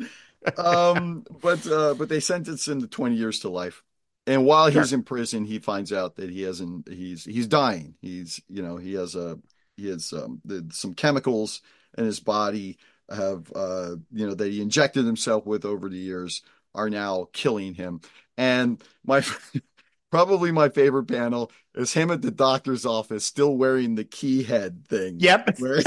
um, but uh, but they sentenced him to twenty years to life. And while Sure. he's in prison, he finds out that he hasn't. He's he's dying. He's you know he has a he has um, the, some chemicals in his body have uh, you know that he injected himself with over the years are now killing him. And my probably my favorite panel is him at the doctor's office still wearing the key head thing. Yep. Where-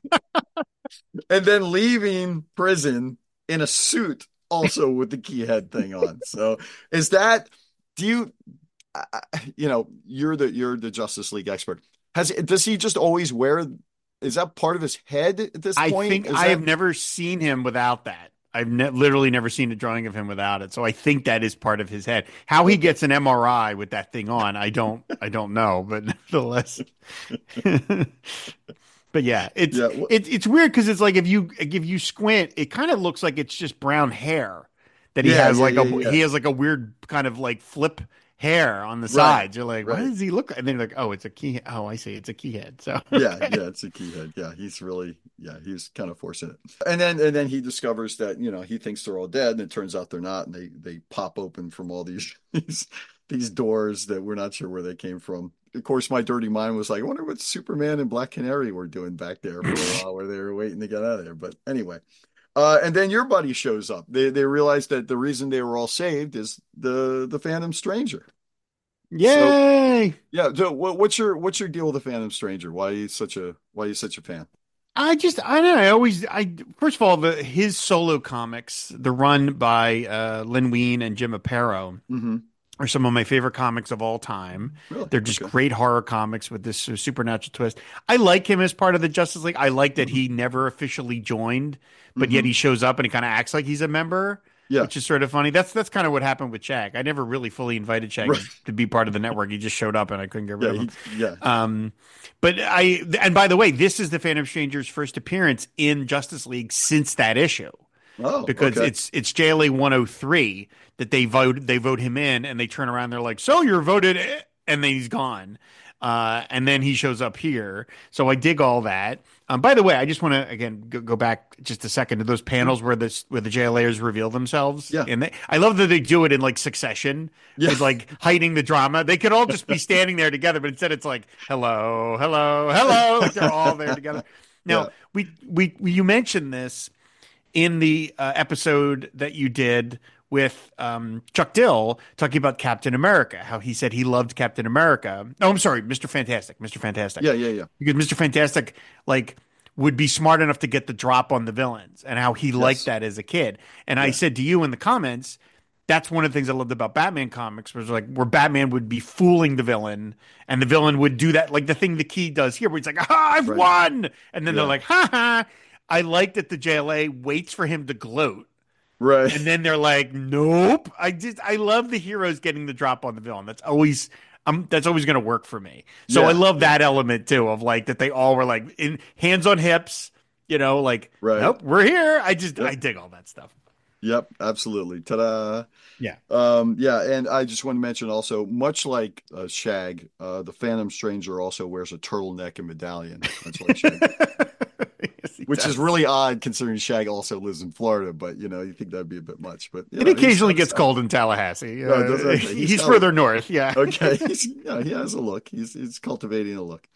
and then leaving prison in a suit also with the key head thing on. So is that do you uh, you know you're the you're the Justice League expert. Has does he just always wear is that part of his head at this I point? think Is I that- have never seen him without that. I've ne- literally never seen a drawing of him without it. So I think that is part of his head. How he gets an M R I with that thing on, I don't, I don't know. But nevertheless, but yeah, it's Yeah, wh- it's it's weird because it's like if you if you squint, it kind of looks like it's just brown hair that he Yeah, has yeah, like a yeah, yeah. he has like a weird kind of like flip hair on the Right, sides. You're like, what right. does he look like? And then you're like, oh, it's a key. Oh, I see, it's a key head. So yeah, yeah, it's a key head. Yeah, he's really, yeah, he's kind of forcing it. And then, and then he discovers that you know he thinks they're all dead, and it turns out they're not. And they they pop open from all these these these doors that we're not sure where they came from. Of course, my dirty mind was like, I wonder what Superman and Black Canary were doing back there for a while, where they were waiting to get out of there. But anyway. Uh, and then your buddy shows up. They they realize that the reason they were all saved is the the Phantom Stranger. yay! Yeah. So what, what's your what's your deal with the Phantom Stranger? Why are you such a why are you such a fan? I just I don't know. I always I first of all the his solo comics, the run by uh, Lin Wein and Jim Aparo, Mm-hmm. are some of my favorite comics of all time. Really? They're just Okay. great horror comics with this uh, supernatural twist. I like him as part of the Justice League. I like that he never officially joined, but yet Mhm. he shows up and he kind of acts like he's a member. Yeah. Which is sort of funny. That's that's kind of what happened with Shaq. I never really fully invited Shaq Right. to be part of the network. He just showed up and I couldn't get rid Yeah. of him. He, yeah. Um, but I and by the way, this is the Phantom Stranger's first appearance in Justice League since that issue Oh, because okay. it's it's J L A one oh three that they vote they vote him in and they turn around and they're like, so you're voted, in," and then he's gone. Uh, and then he shows up here. So I dig all that. Um, by the way, I just want to again go, go back just a second to those panels where this where the JLAers reveal themselves. Yeah. And they, I love that they do it in like succession Yeah. with like hiding the drama. They could all just be standing there together, but instead it's like hello, hello, hello. Like they're all there together. Now Yeah. we, we we you mentioned this in the uh, episode that you did with um, Chuck Dill talking about Captain America, how he said he loved Captain America. Oh, I'm sorry, Mister Fantastic, Mister Fantastic. Yeah, yeah, yeah. Because Mister Fantastic, like, would be smart enough to get the drop on the villains and how he liked that as a kid. And I said to you in the comments, that's one of the things I loved about Batman comics was like where Batman would be fooling the villain and the villain would do that, like the thing the Key does here, where he's like, ah, I've Right. won. And then Yeah. they're like, ha ha. I like that the J L A waits for him to gloat. Right. And then they're like, nope. I just I love the heroes getting the drop on the villain. That's always um that's always gonna work for me. So Yeah. I love that element too of like that they all were like in hands on hips, you know, like Right. nope, we're here. I just Yep. I dig all that stuff. Yep, absolutely. Ta-da. Yeah. Um, yeah, and I just want to mention also, much like uh, Shag, uh, the Phantom Stranger also wears a turtleneck and medallion. That's like Shag. Yes, he Which does. is really odd considering Shag also lives in Florida, but you know, you think that'd be a bit much. But you It know, occasionally he's- gets cold in Tallahassee. Oh, Uh, does it? He's he's got- further north, yeah. Okay, he's, yeah, he has a look. He's he's cultivating a look.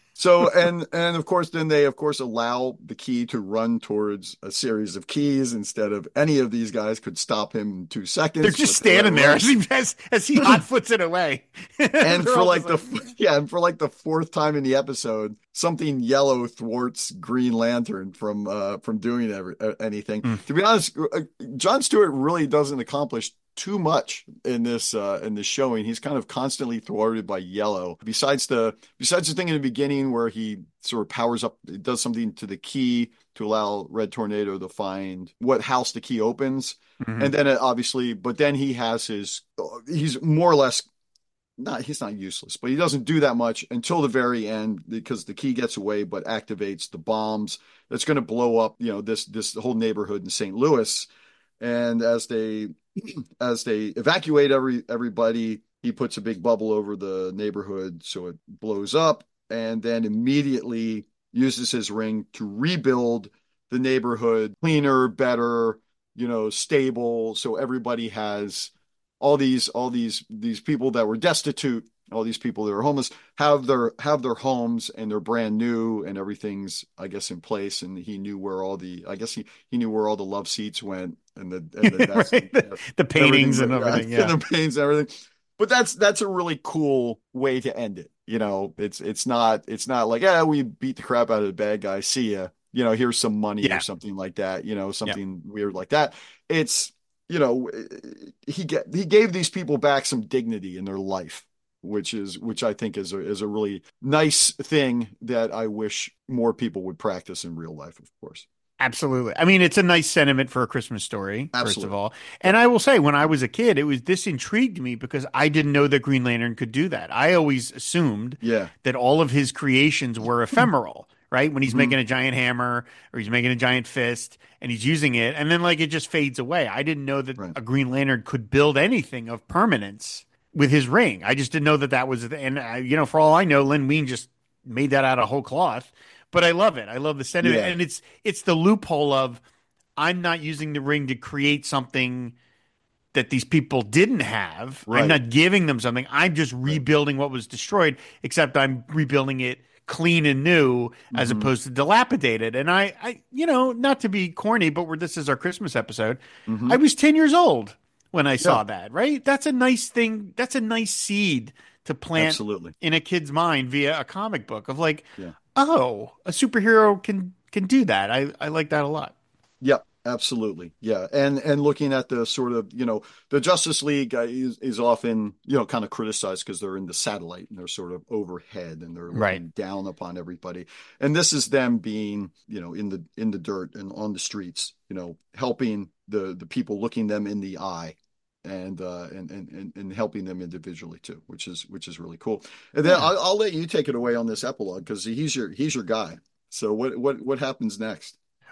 So and and of course, then they of course allow the Key to run towards a series of keys instead of any of these guys could stop him in two seconds. They're just but they let standing him there run. as he as, as he hot foots it away. And They're for all like just the yeah, and for like the fourth time in the episode, something yellow thwarts Green Lantern from uh from doing every, uh, anything. Mm. To be honest, uh, John Stewart really doesn't accomplish too much in this uh in this showing. He's kind of constantly thwarted by yellow. Besides the besides the thing in the beginning where he sort of powers up, it does something to the Key to allow Red Tornado to find what house the Key opens. Mhm. And then it obviously, but then he has his, he's more or less, not, he's not useless, but he doesn't do that much until the very end because the Key gets away, but activates the bombs that's going to blow up, you know, this, this whole neighborhood in Saint Louis. And as they, as they evacuate every, everybody, he puts a big bubble over the neighborhood so it blows up and then immediately uses his ring to rebuild the neighborhood cleaner, better, you know, stable. So everybody has all these, all these, these people that were destitute, all these people that are homeless have their, have their homes and they're brand new and everything's, I guess, in place. And he knew where all the, I guess he, he knew where all the love seats went and the, and the, desks, Right, the, the paintings and everything. Yeah. and the paintings and everything. But that's that's a really cool way to end it. You know, it's it's not it's not like, yeah, we beat the crap out of the bad guy. See ya. You know, here's some money Yeah. or something like that. You know, something weird like that. It's, you know, he get he gave these people back some dignity in their life, which is which I think is a is a really nice thing that I wish more people would practice in real life, of course. Absolutely. I mean, it's a nice sentiment for a Christmas story, first of Absolutely. all. And I will say, when I was a kid, it was this intrigued me because I didn't know that Green Lantern could do that. I always assumed Yeah. that all of his creations were ephemeral, right? When he's Mhm. making a giant hammer or he's making a giant fist and he's using it, and then like it just fades away. I didn't know that Right. a Green Lantern could build anything of permanence with his ring. I just didn't know that that was, and I, you know, for all I know, Lin Wein just made that out of whole cloth. But I love it. I love the sentiment, Yeah. and it's it's the loophole of I'm not using the ring to create something that these people didn't have. Right. I'm not giving them something. I'm just rebuilding what was destroyed, except I'm rebuilding it clean and new as Mhm. opposed to dilapidated. And I, I, you know, not to be corny, but we're, this is our Christmas episode. Mhm. I was ten years old when I saw Yeah. that, right? That's a nice thing. That's a nice seed to plant Absolutely. in a kid's mind via a comic book of like, Yeah. oh, a superhero can can do that. I, I like that a lot. Yep, absolutely. Yeah. And and looking at the sort of, you know, the Justice League uh, is, is often, you know, kind of criticized because they're in the satellite and they're sort of overhead and they're looking Right. down upon everybody. And this is them being, you know, in the in the dirt and on the streets, you know, helping the the people, looking them in the eye. And, uh, and and and and helping them individually too, which is which is really cool. And then Yeah. I'll, I'll let you take it away on this epilogue because he's your he's your guy. So what what what happens next?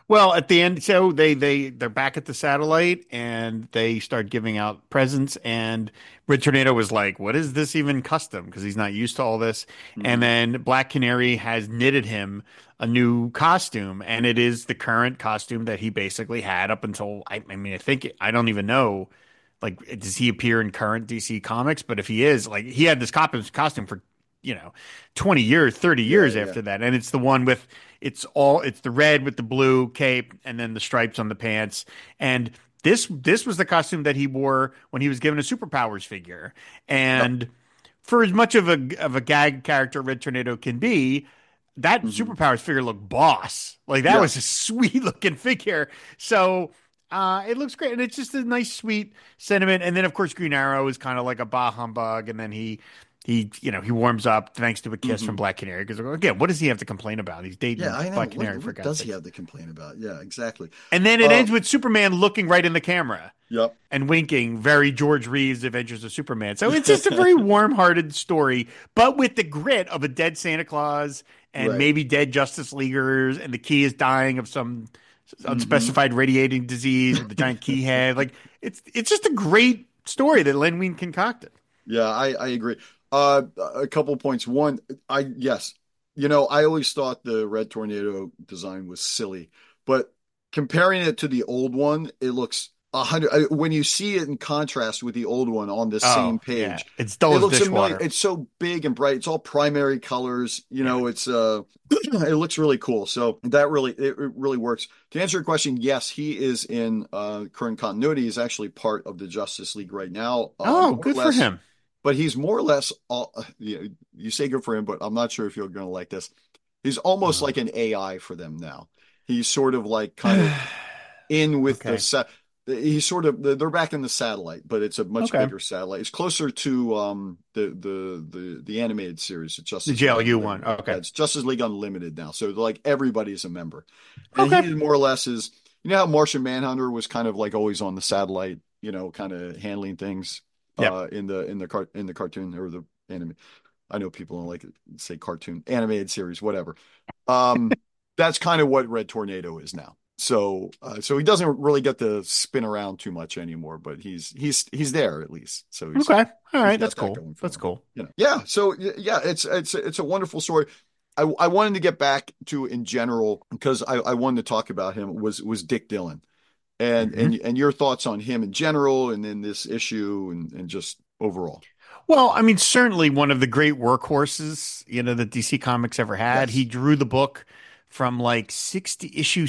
Well, at the end, so they they they're back at the satellite and they start giving out presents. And Red Tornado was like, "What is this even custom?" Because he's not used to all this. And Mhm. then Black Canary has knitted him a new costume, and it is the current costume that he basically had up until I, I mean, I think I don't even know. Like, does he appear in current D C comics? But if he is, like, he had this cop- costume for, you know, twenty years, thirty Yeah, years yeah. after that. And it's the one with, it's all, it's the red with the blue cape and then the stripes on the pants. And this, this was the costume that he wore when he was given a superpowers figure. Yep. And for as much of a, of a gag character Red Tornado can be, that hmm superpowers figure looked boss. Like that Yeah. was a sweet looking figure. So, uh, it looks great, and it's just a nice, sweet sentiment. And then, of course, Green Arrow is kind of like a bah humbug, and then he, he, you know, he warms up thanks to a kiss from hmm Black Canary. Because again, what does he have to complain about? He's Yeah, dating I know. Black What Canary for what God's does he sakes. have to complain about? Yeah, exactly. And then it Uh, ends with Superman looking right in the camera yep. and winking, very George Reeves Adventures of Superman. So it's just a very warm-hearted story, but with the grit of a dead Santa Claus and Right. maybe dead Justice Leaguers, and the Key is dying of some hmm unspecified radiating disease with the giant key head. Like it's it's just a great story that Len Wein concocted. Yeah, I I agree. Uh, a couple points. One, I yes, you know, I always thought the Red Tornado design was silly, but comparing it to the old one, it looks a hundred. I- When you see it in contrast with the old one on this same Oh yeah, page, it's dull it as looks a million. dishwater. It's so big and bright. It's all primary colors. You Yeah. know, it's uh, it looks really cool. So that really it, it really works. To answer your question, yes, he is in uh current continuity. He's actually part of the Justice League right now, uh, Oh, more or good for less, him. but he's more or less all you, you say good for him, but I'm not sure if you're going to like this. He's almost Uh, like an A I for them now. He's sort of like kind of in with the okay. set. He's sort of they're back in the satellite, but it's a much Okay. bigger satellite. It's closer to um the the the the animated series, it's The Justice League J L U one. Unlimited. Yeah, Okay. it's Justice League Unlimited now. So like everybody's a member. And Okay. he more or less is you know how Martian Manhunter was kind of like always on the satellite, you know, kind of handling things Yep. uh in the in the cart in the cartoon or the anime. I know people don't like to say cartoon, animated series, whatever. Um, that's kind of what Red Tornado is now. So, uh, so he doesn't really get to spin around too much anymore, but he's he's he's there at least. So he's Okay. All he's right. That's got that cool. going for That's him. cool. You know, yeah. So y- yeah, it's it's it's a wonderful story. I I wanted to get back to in general because I I wanted to talk about him was was Dick Dillon and and Mhm. and your thoughts on him in general and in this issue and and just overall. Well, I mean, certainly one of the great workhorses, you know, that D C Comics ever had. He Yes. drew the book from like sixty issue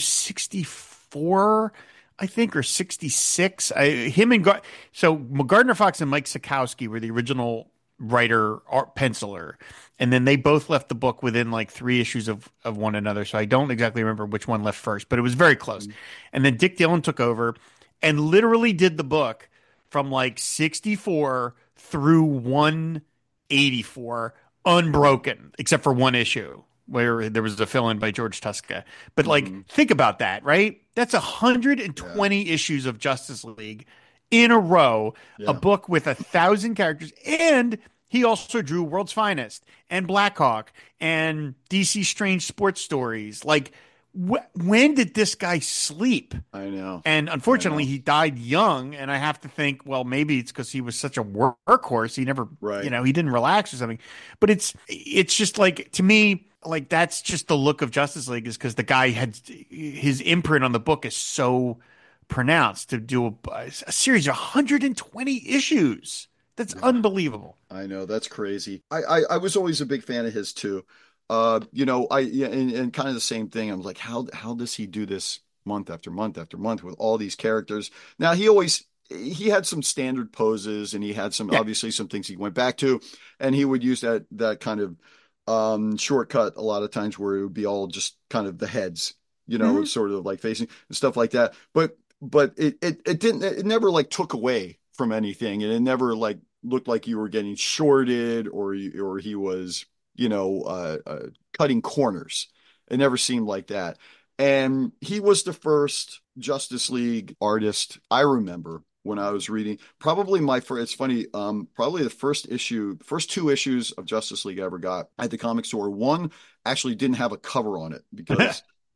sixty-four, I think, or sixty-six. I, him and Gar- so Gardner Fox and Mike Sikowski were the original writer art penciler, and then they both left the book within like three issues of of one another. So I don't exactly remember which one left first, but it was very close. And then Dick Dillon took over and literally did the book from like sixty-four through one eighty-four unbroken, except for one issue where there was a fill in by George Tuska. But like, hmm think about that, right? That's Yeah. one hundred twenty issues of Justice League in a row, a Yeah. book with a thousand characters. And he also drew World's Finest and Blackhawk and D C Strange Sports Stories. Like, wh- when did this guy sleep? I know. And I unfortunately, know. he died young. And I have to think, well, maybe it's because he was such a work- workhorse. He never, you Right. know, he didn't relax or something. But it's, it's just like, to me, like that's just the look of Justice League is because the guy had his imprint on the book is so pronounced to do a, a series of one hundred twenty issues. That's Yeah. unbelievable. I know that's crazy. I, I I was always a big fan of his too. Uh, you know, I yeah, and, and kind of the same thing. I was like, how how does he do this month after month after month with all these characters? Now he always he had some standard poses and he had some Yeah. obviously some things he went back to, and he would use that that kind of um shortcut a lot of times where it would be all just kind of the heads, you know, Mhm. it's sort of like facing and stuff like that. But but it it it didn't it never like took away from anything, and it never like looked like you were getting shorted or you, or he was, you know, uh, uh, cutting corners. It never seemed like that. And he was the first Justice League artist I remember when I was reading. Probably my first, it's funny, um, probably the first issue, first two issues of Justice League I ever got at the comic store. One actually didn't have a cover on it because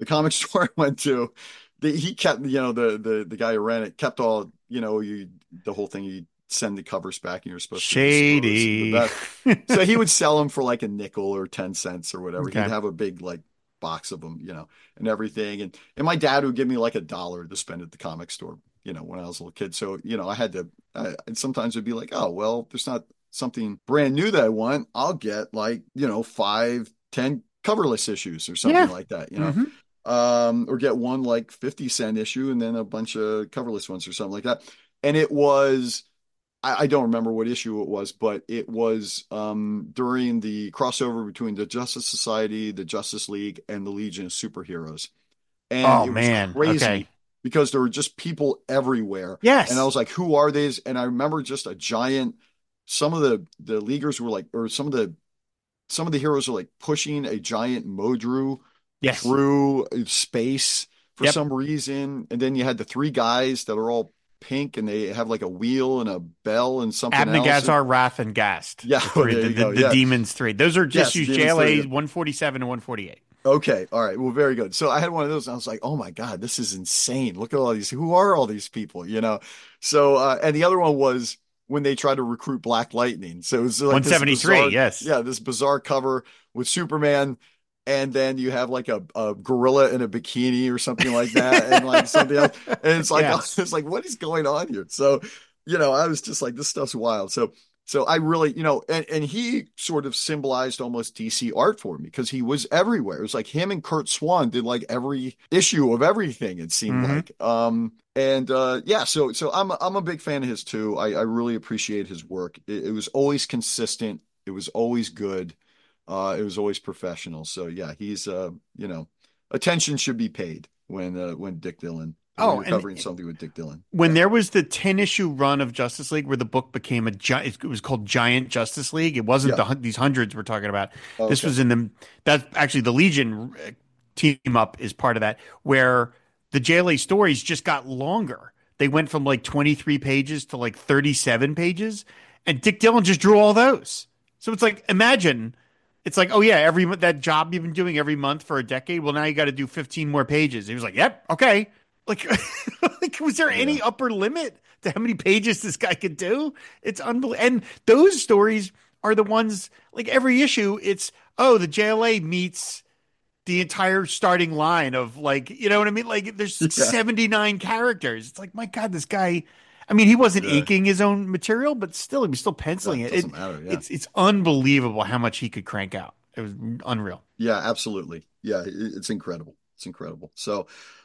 the comic store I went to, the, he kept, you know, the the the guy who ran it kept all, you know, you the whole thing. You send the covers back, and you're supposed to dispose the Shady. best. So he would sell them for like a nickel or ten cents or whatever. Okay. He'd have a big like box of them, you know, and everything. And and my dad would give me like a dollar to spend at the comic store, you know, when I was a little kid. So, you know, I had to, I, and sometimes it'd be like, oh, well, there's not something brand new that I want. I'll get like, you know, five, ten coverless issues or something Yeah. like that, you know, Mhm. um, or get one like fifty cent issue and then a bunch of coverless ones or something like that. And it was, I, I don't remember what issue it was, but it was um, during the crossover between the Justice Society, the Justice League, and the Legion of Superheroes. And Oh, it was man. crazy Okay. because there were just people everywhere. Yes. And I was like, who are these? And I remember just a giant, some of the, the leaguers were like, or some of the, some of the heroes were like pushing a giant Modru Yes. through space for Yep. some reason. And then you had the three guys that are all pink and they have like a wheel and a bell and something else. Abnagazar, Wrath, and Gast. Yeah, The, three, there the, you the, go, the yeah. Demons three. Those are just Yes, used Demons three, J L A yeah. one forty-seven and one forty-eight. Okay. All right. Well, very good. So I had one of those and I was like, oh my God, this is insane. Look at all these. Who are all these people? You know? So, uh, and the other one was when they tried to recruit Black Lightning. So it was like one this seventy-three, bizarre- yes. Yeah. This bizarre cover with Superman. And then you have like a, a gorilla in a bikini or something like that. And like something else. And it's like, Yeah. it's like, what is going on here? So, you know, I was just like, this stuff's wild. So, So I really, you know, and, and he sort of symbolized almost D C art for me because he was everywhere. It was like him and Kurt Swan did like every issue of everything, it seemed Mhm. like. Um, and uh, yeah, so so I'm I'm a big fan of his too. I, I really appreciate his work. It, it was always consistent. It was always good. Uh, it was always professional. So yeah, he's uh, you know, attention should be paid when uh, when Dick Dillon. when Oh, you're and- covering something with Dick Dillon. When Yeah. there was the ten issue run of Justice League where the book became a giant, it was called Giant Justice League. It wasn't Yeah. the hun- these hundreds we're talking about. Oh, This okay. was in the that's actually the Legion uh, team up is part of that, where the J L A stories just got longer. They went from like twenty-three pages to like thirty-seven pages, and Dick Dillon just drew all those. So it's like, imagine, it's like, oh yeah, every mo- that job you've been doing every month for a decade. Well, now you got to do fifteen more pages. He was like, yep, okay. Like, like, was there any Yeah. upper limit to how many pages this guy could do? It's unbelievable. And those stories are the ones, like every issue, it's, oh, the J L A meets the entire starting line of like, you know what I mean? Like there's Yeah. seventy-nine characters. It's like, my God, this guy, I mean, he wasn't Yeah. inking his own material, but still, he was still penciling Yeah, it. it doesn't It- matter, yeah. It's, it's unbelievable how much he could crank out. It was unreal. Yeah, absolutely. Yeah, it- it's incredible. It's incredible. So,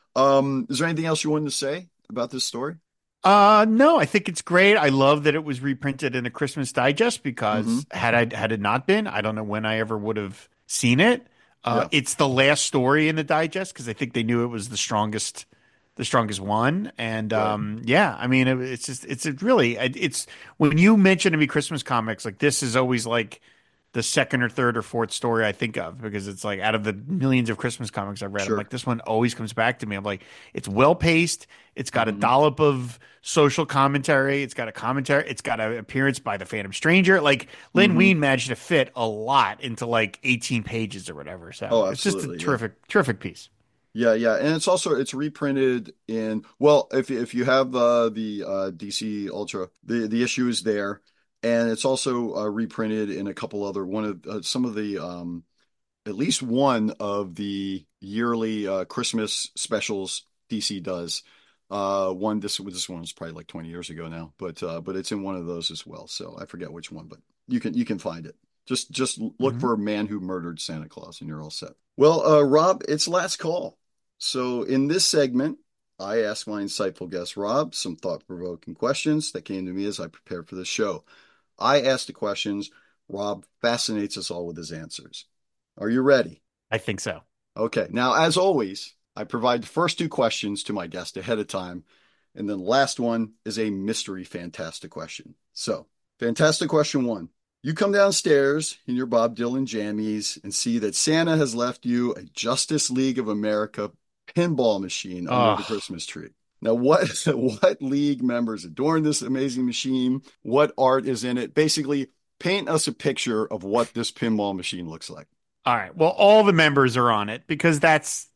um, is there anything else you wanted to say about this story? Uh, no, I think it's great. I love that it was reprinted in a Christmas Digest because Mhm. had I had it not been, I don't know when I ever would have seen it. Uh, Yeah. It's the last story in the digest because I think they knew it was the strongest, the strongest one. And Right. um, yeah, I mean, it, it's just it's a really it- it's when you mention to me Christmas comics, like this is always like the second or third or fourth story I think of because it's like out of the millions of Christmas comics I've read, Sure. I'm like, this one always comes back to me. I'm like, it's well paced. It's got Mhm. a dollop of social commentary. It's got a commentary. It's got an appearance by the Phantom Stranger. Like Lynn Mhm. Wein managed to fit a lot into like eighteen pages or whatever. So Oh, it's just a absolutely, yeah. terrific, terrific piece. Yeah, yeah, and it's also it's reprinted in well, if if you have uh, the uh, D C Ultra, the the issue is there, and it's also uh, reprinted in a couple other one of uh, some of the um, at least one of the yearly uh, Christmas specials D C does. Uh, one this this one was probably like twenty years ago now, but uh, but it's in one of those as well. So I forget which one, but you can you can find it. Just just look Mhm. for a man who murdered Santa Claus, and you're all set. Well, uh, Rob, it's last call. So in this segment, I ask my insightful guest Rob some thought-provoking questions that came to me as I prepared for this show. I ask the questions. Rob fascinates us all with his answers. Are you ready? I think so. Okay. Now, as always, I provide the first two questions to my guest ahead of time, and then the last one is a mystery fantastic question. So, fantastic question one. You come downstairs in your Bob Dylan jammies and see that Santa has left you a Justice League of America pinball machine under Oh. the Christmas tree. Now, what what league members adorn this amazing machine? What art is in it? Basically, paint us a picture of what this pinball machine looks like. All right. Well, all the members are on it because that's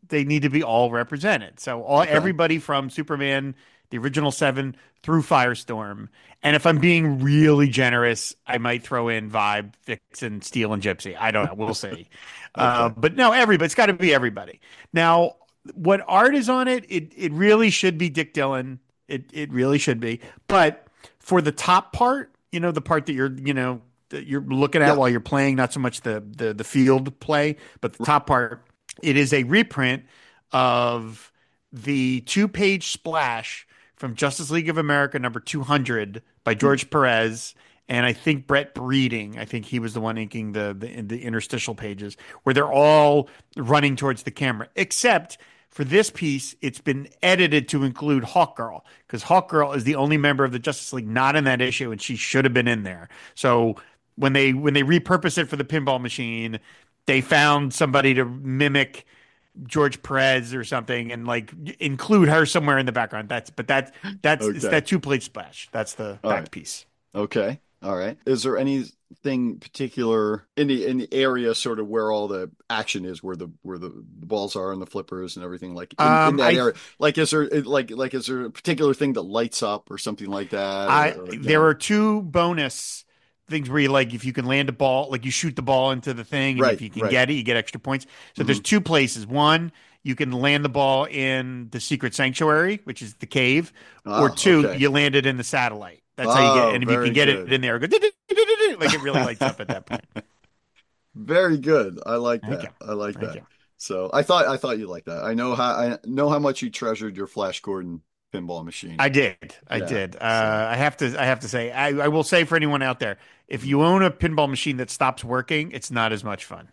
they need to be all represented. So all Okay. everybody from Superman, the original seven, through Firestorm. And if I'm being really generous, I might throw in Vibe, Vixen, Steel, and Gypsy. I don't know. We'll see. uh, Okay. but no, everybody. It's got to be everybody. Now, what art is on it? It it really should be Dick Dillon. It it really should be. But for the top part, you know, the part that you're, you know, that you're looking at Yeah. while you're playing, not so much the the the field play, but the top part, it is a reprint of the two-page splash from Justice League of America number two hundred by George Perez, and I think Brett Breeding. I think he was the one inking the, the the interstitial pages where they're all running towards the camera. Except for this piece, it's been edited to include Hawkgirl because Hawkgirl is the only member of the Justice League not in that issue, and she should have been in there. So when they when they repurposed it for the pinball machine, they found somebody to mimic George Perez or something and like include her somewhere in the background. That's but that that's it's Okay. that two plate splash. That's the All back right. piece. Okay. All right. Is there anything particular in the in the area sort of where all the action is, where the where the, the balls are and the flippers and everything like in, in Um, that I- area? Like is there like like is there a particular thing that lights up or something like that? or- I or like there that? are two bonus things where you like if you can land a ball, like you shoot the ball into the thing, and Right, if you can right. get it, you get extra points. So there's two places. One, you can land the ball in the secret sanctuary, which is the cave, Ah, or two, okay. you land it in the satellite. That's how you get Oh, it. And if you very can get good. it in there, go like it really lights up at that point. Very good. I like Thank that. you. I like Thank that. you. So I thought I thought you liked that. I know how I know how much you treasured your Flash Gordon pinball machine. I did. I Yeah, did. so- Uh, I have to. I have to say. I, I will say for anyone out there, if you own a pinball machine that stops working, it's not as much fun.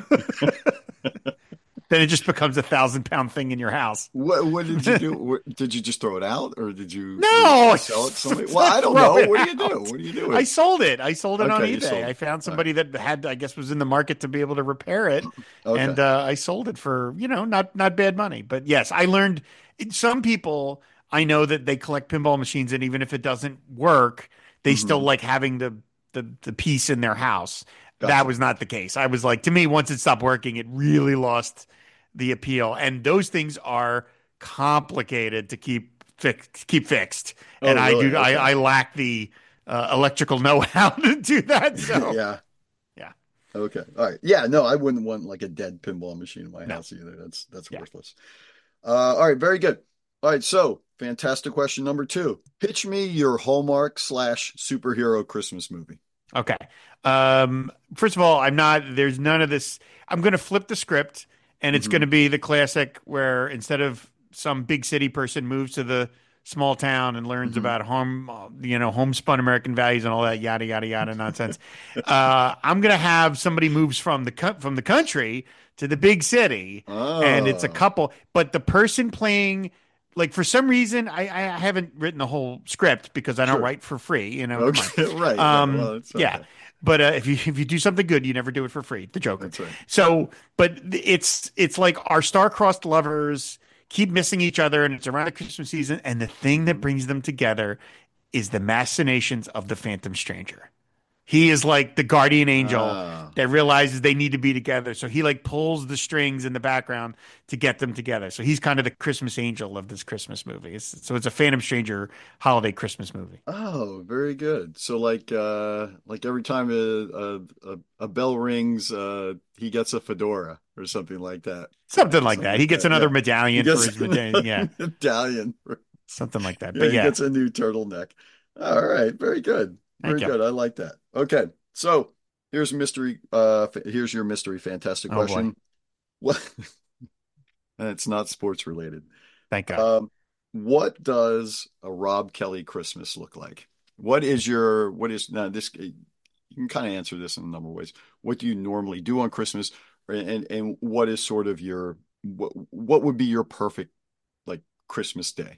Then it just becomes a thousand pound thing in your house. What what did you do? What, did you just throw it out, or did you No, did you sell it to somebody? Well, I don't throw know. it What do you do? out. What do you do? I sold it. I sold it on Okay, you sold eBay. it. I found somebody that had, I guess, was in the market to be able to repair it, Okay. and uh, I sold it for you know not not bad money. But yes, I learned. Some people I know that they collect pinball machines, and even if it doesn't work, they Mm-hmm. still like having the the the piece in their house. That Gotcha. was not the case. I was like, to me, once it stopped working, it really lost the appeal. And those things are complicated to keep fix, keep fixed. Oh, And I really? do, Okay. I, I lack the uh, electrical know-how to do that. So Yeah. yeah. Okay. All right. Yeah. No, I wouldn't want like a dead pinball machine in my No. house either. That's that's Yeah. worthless. Uh, all right. Very good. All right. So fantastic question number two. Pitch me your Hallmark slash superhero Christmas movie. Okay. Um, first of all, I'm not, there's none of this. I'm going to flip the script and it's Mhm. going to be the classic where instead of some big city person moves to the small town and learns Mhm. about home, uh, you know, homespun American values and all that yada, yada, yada nonsense. uh, I'm going to have somebody moves from the, co- from the country to the big city and it's a Oh. couple, but the person playing, like for some reason, I, I haven't written the whole script because I don't Sure. write for free, you know. come on. Okay. Right. right. Um, Well, it's yeah, okay. but uh, if you if you do something good, you never do it for free. The Joker. That's right. So, but it's it's like our star-crossed lovers keep missing each other, and it's around the Christmas season. And the thing that brings them together is the machinations of the Phantom Stranger. He is like the guardian angel Ah. that realizes they need to be together. So he like pulls the strings in the background to get them together. So he's kind of the Christmas angel of this Christmas movie. It's, so it's a Phantom Stranger holiday Christmas movie. Oh, very good. So like uh like every time a a, a, a bell rings, uh he gets a fedora or something like that. Something like that. He gets another yeah. medallion He for gets his medallion. Yeah, medallion. something like that. Yeah, But he yeah, gets a new turtleneck. All right, very good. Very Thank you. good. I like that. Okay. So here's mystery uh f- here's your mystery fantastic Oh, boy. question. What and it's not sports related. thank God. Um, what does a Rob Kelly Christmas look like? What is your, what is, now this, you can kind of answer this in a number of ways. What do you normally do on Christmas? And, and what is sort of your, what, what would be your perfect like Christmas day?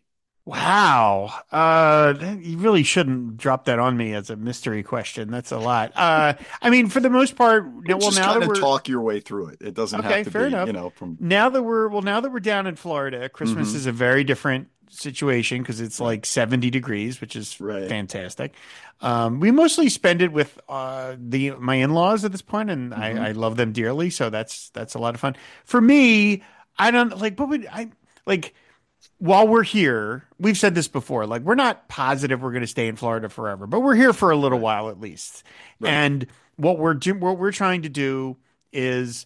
Wow. Uh, you really shouldn't drop that on me as a mystery question. That's a lot. Uh, I mean, for the most part, well, Just now kind that of we're talk your way through it. It doesn't Okay, have to fair be, enough. you know, from, now that we're well, now that we're down in Florida, Christmas Mhm. is a very different situation because it's like seventy degrees, which is Right. fantastic. Um, we mostly spend it with uh, the my in-laws at this point, and Mhm. I, I love them dearly, so that's that's a lot of fun. For me, I don't like, but would I like while we're here, we've said this before, like we're not positive we're going to stay in Florida forever, but we're here for a little Right. while at least. Right. And what we're do, what we're trying to do is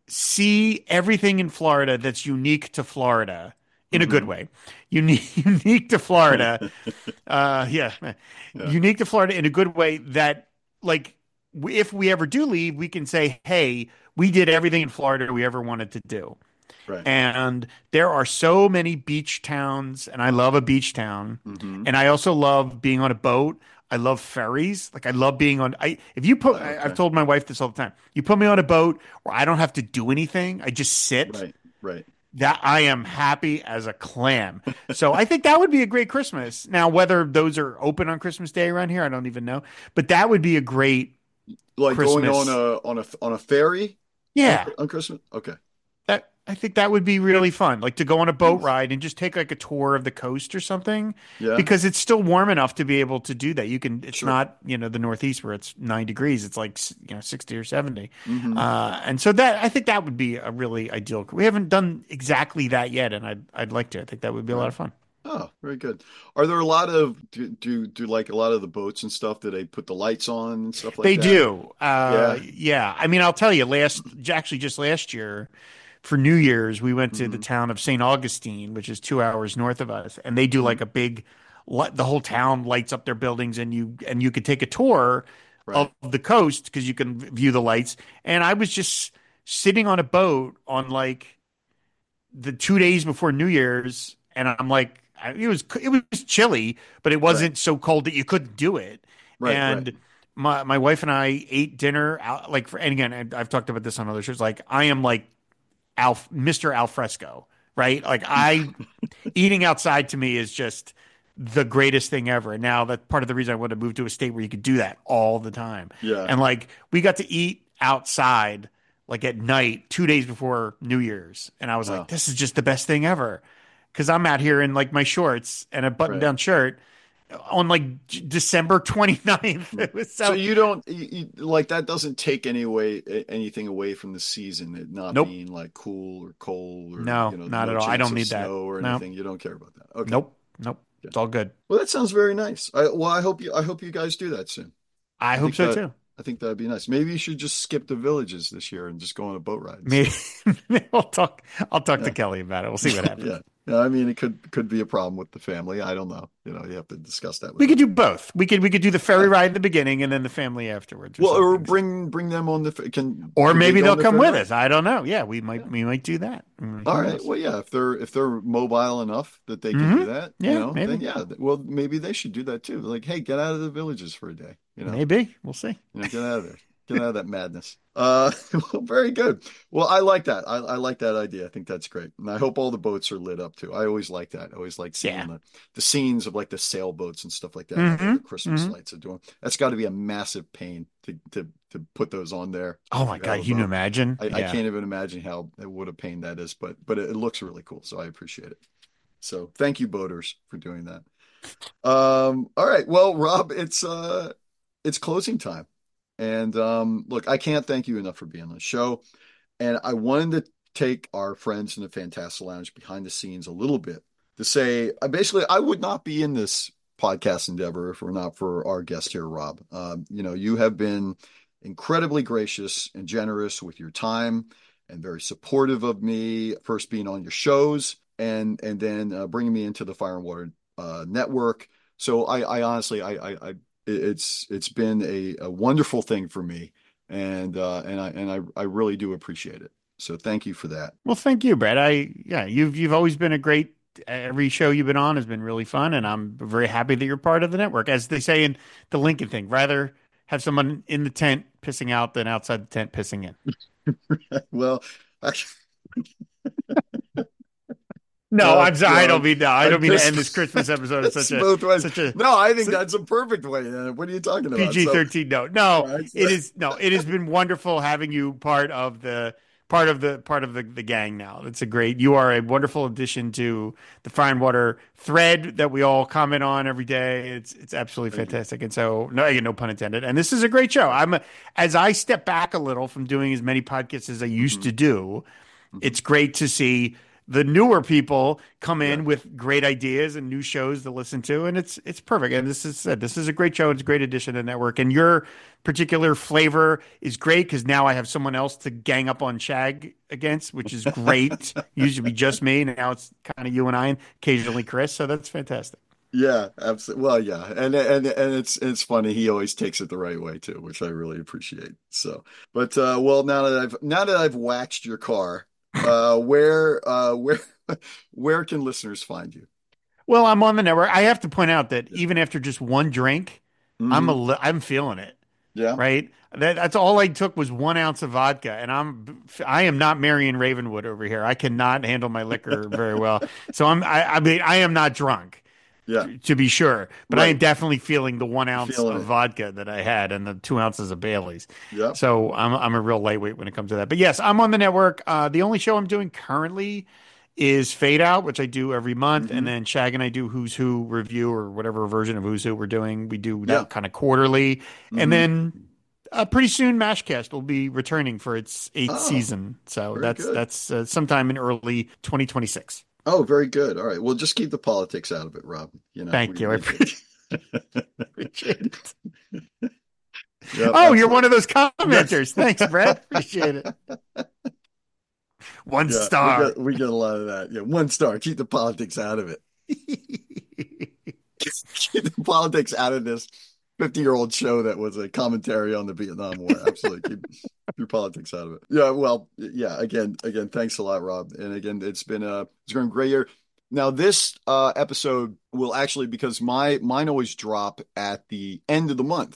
see everything in Florida that's unique to Florida in a good Mm-hmm. way. Unique, unique to Florida. Uh, yeah, Yeah. unique to Florida in a good way that, like, w- if we ever do leave, we can say, hey, we did everything in Florida we ever wanted to do. Right. And there are so many beach towns, and I love a beach town. Mm-hmm. And I also love being on a boat. I love ferries. Like I love being on. I if you put, I, Okay. I've told my wife this all the time. You put me on a boat where I don't have to do anything. I just sit. Right. Right. That I am happy as a clam. So I think that would be a great Christmas. Now, whether those are open on Christmas Day around here, I don't even know. But that would be a great Like going Christmas. on a on a on a ferry Yeah. on, on Christmas. Okay. That I think that would be really fun. Like to go on a boat ride and just take like a tour of the coast or something. Yeah. Because it's still warm enough to be able to do that. You can. It's Sure. not you know the Northeast where it's nine degrees. It's like you know sixty or seventy. Mhm. Uh, and so that I think that would be a really ideal. We haven't done exactly that yet, and I'd I'd like to. I think that would be a lot of fun. Oh, very good. Are there a lot of do do do like a lot of the boats and stuff? Do they put the lights on and stuff like They that? do. Uh, Yeah. yeah. I mean, I'll tell you, last, actually just last year for New Year's, we went to the Mhm. town of Saint Augustine, which is two hours north of us. And they do like a big, li- the whole town lights up their buildings and you, and you could take a tour Right. of the coast because you can view the lights. And I was just sitting on a boat on like the two days before New Year's. And I'm like, I- it was, it was chilly, but it wasn't so cold that you couldn't do it. Right. And Right. my my wife and I ate dinner out like for and again I- I've talked about this on other shows. Like I am like Al Mister Alfresco, right? Like I eating outside to me is just the greatest thing ever. And now that's part of the reason I want to move to a state where you could do that all the time. Yeah. And like we got to eat outside like at night two days before New Year's, and I was Wow. like, this is just the best thing ever. Because I'm out here in like my shorts and a button down shirt on like J- December twenty-ninth. It was so, So you don't you, you, like that doesn't take any away anything away from the season, it not Nope. being like cool or cold or No, you know, not no at all. I chance don't of need that. snow or No. anything. You don't care about that. Okay. nope, nope. It's all good. Well, that sounds very nice. I, well, I hope you I hope you guys do that soon. I, I hope think so that- too. I think that'd be nice. Maybe you should just skip the villages this year and just go on a boat ride. Maybe I'll talk. I'll talk Yeah. to Kelly about it. We'll see what happens. Yeah. Yeah, I mean, it could could be a problem with the family. I don't know. You know, you have to discuss that with We them. could do both. We could we could do the ferry ride at the beginning and then the family afterwards. Well, or something. bring bring them on the f- can or can they maybe go they'll on the come ferry with ride? us. I don't know. Yeah, we might we might do that. Mm, All who right. knows? Well, yeah. If they're if they're mobile enough that they can Mhm. do that, Yeah, you know, maybe. then yeah. th- Well, maybe they should do that too. Like, hey, get out of the villages for a day. You know, Maybe we'll see. you know, get out of there. Get out of that madness. Uh, well, very good. Well, I like that. I, I like that idea. I think that's great, and I hope all the boats are lit up too. I always like that. I always like seeing Yeah. the, the scenes of like the sailboats and stuff like that. how Mhm, The Christmas mhm. lights are doing. That's got to be a massive pain to to to put those on there. Oh my You God, know, you can boat. imagine? I, I Yeah. can't even imagine how what a pain that is, but but it, it looks really cool, so I appreciate it. So thank you, boaters, for doing that. Um, all right, well, Rob, it's uh, it's closing time, and um, look, I can't thank you enough for being on the show, and I wanted to take our friends in the Fantastic Lounge behind the scenes a little bit to say, I basically I would not be in this podcast endeavor if it were not for our guest here, Rob. Um, you know, you have been incredibly gracious and generous with your time and very supportive of me, first being on your shows and and then uh, bringing me into the Fire and Water uh, network. So I, I honestly, I, I, I, it's it's been a, a wonderful thing for me, and uh, and I and I, I really do appreciate it. So thank you for that. Well, thank you, Brad. I yeah, you've you've always been a great. Every show you've been on has been really fun, and I'm very happy that you're part of the network. As they say in the Lincoln thing, rather have someone in the tent pissing out than outside the tent pissing in. Well, actually, No, Oh, I'm sorry. I God. don't mean no. I I don't mean to just- end this Christmas episode in it's such a both ways. such a No, I think so- that's a perfect way. Uh, What are you talking about? P G So- thirteen. No, no, Right. it is no. It has been wonderful having you part of the part of the part of the, the gang. Now it's a great. You are a wonderful addition to the Fire and Water thread that we all comment on every day. It's it's absolutely Thank you. fantastic. And so no, again, no pun intended. And this is a great show. I'm a, as I step back a little from doing as many podcasts as I used Mhm. to do. It's great to see the newer people come in Yeah. with great ideas and new shows to listen to, and it's it's perfect. And this is this is a great show. It's a great addition to the network. And your particular flavor is great because now I have someone else to gang up on Shag against, which is great. Used to be just me, and now it's kind of you and I, and occasionally Chris. So that's fantastic. Yeah, absolutely. Well, yeah, and and and it's it's funny. He always takes it the right way too, which I really appreciate. So, but uh, well, now that I've now that I've waxed your car, uh, where uh, where where can listeners find you? Well, I'm on the network. I have to point out that even after just one drink, I'm a Mhm. li- I'm feeling it. Yeah. Right. That, that's all I took was one ounce of vodka, and I'm I am not Marion Ravenwood over here. I cannot handle my liquor very well, so I'm I, I mean I am not drunk Yeah. to be sure, but I am Right. definitely feeling the one ounce Feeling of it. vodka that I had and the two ounces of Bailey's. Yeah. So I'm I'm a real lightweight when it comes to that. But yes, I'm on the network. Uh, the only show I'm doing currently is Fade Out, which I do every month, and Mhm. then Shag and I do Who's Who review or whatever version of Who's Who we're doing. We do that Yeah. kind of quarterly, and Mhm. then uh, pretty soon Mashcast will be returning for its eighth Oh, season. So very that's good. that's uh, sometime in early twenty twenty-six. Oh, very good. All right. Well, just keep the politics out of it, Rob. You know. Thank we- you. I we- appreciate, appreciate it. Yep, Oh, you're absolutely. one of those commenters. Thanks, Brett. Appreciate it. One Yeah, we star. get we get a lot of that. Yeah, one star. Keep the politics out of it. Keep the politics out of this fifty-year-old show that was a commentary on the Vietnam War. Absolutely. Keep your politics out of it. Yeah, well, yeah, again, again, thanks a lot, Rob. And again, it's been a it's been a great year. Now, this uh episode will actually, because my mine always drop at the end of the month.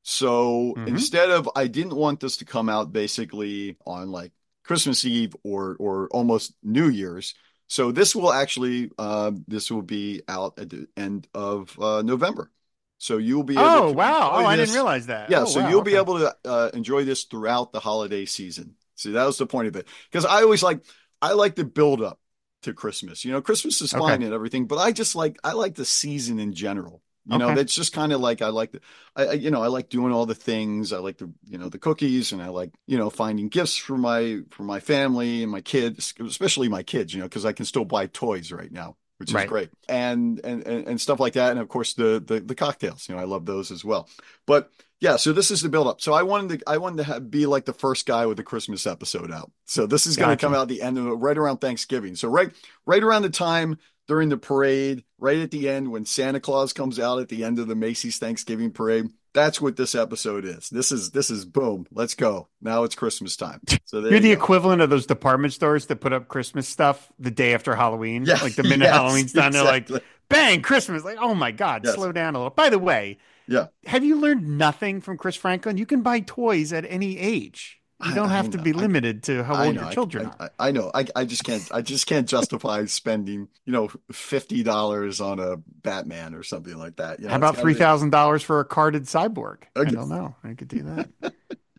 So Mhm. instead of, I didn't want this to come out basically on like Christmas Eve or or almost New Year's. So this will actually uh, this will be out at the end of uh, November. So you'll be able Oh, to wow. enjoy Oh, I this. didn't realize that. Yeah, Oh, so wow. you'll be Okay. able to uh, enjoy this throughout the holiday season. See, that was the point of it. Because I always like I like the build up to Christmas. You know, Christmas is fine Okay. and everything, but I just like I like the season in general. You know, Okay. that's just kind of like I like the I, I you know, I like doing all the things. I like the, you know, the cookies, and I like, you know, finding gifts for my for my family and my kids, especially my kids, you know, because I can still buy toys right now, which is Right. great. And, and and and stuff like that. And of course the the the cocktails, you know, I love those as well. But yeah, so this is the build up. So I wanted to I wanted to have, be like the first guy with the Christmas episode out. So this is going to Gotcha. come out the end of right around Thanksgiving. So right right around the time during the parade, right at the end when Santa Claus comes out at the end of the Macy's Thanksgiving parade. That's what this episode is. This is this is boom. Let's go. Now it's Christmas time. So there You're the you go. equivalent of those department stores that put up Christmas stuff the day after Halloween. Yeah, Like the minute yes, Halloween's done, they're like, exactly. bang, Christmas. Like, oh my God, Yes. slow down a little. By the way, Yeah. have you learned nothing from Chris Franklin? You can buy toys at any age. You I- don't I have to know. be I- limited to how I old know. your I, children I, are. I, I know. I, I just can't. I just can't justify spending, you know, fifty dollars on a Batman or something like that. You know, How it's about gotta three be- thousand dollars for a carded cyborg? I Okay. don't know. I could do that.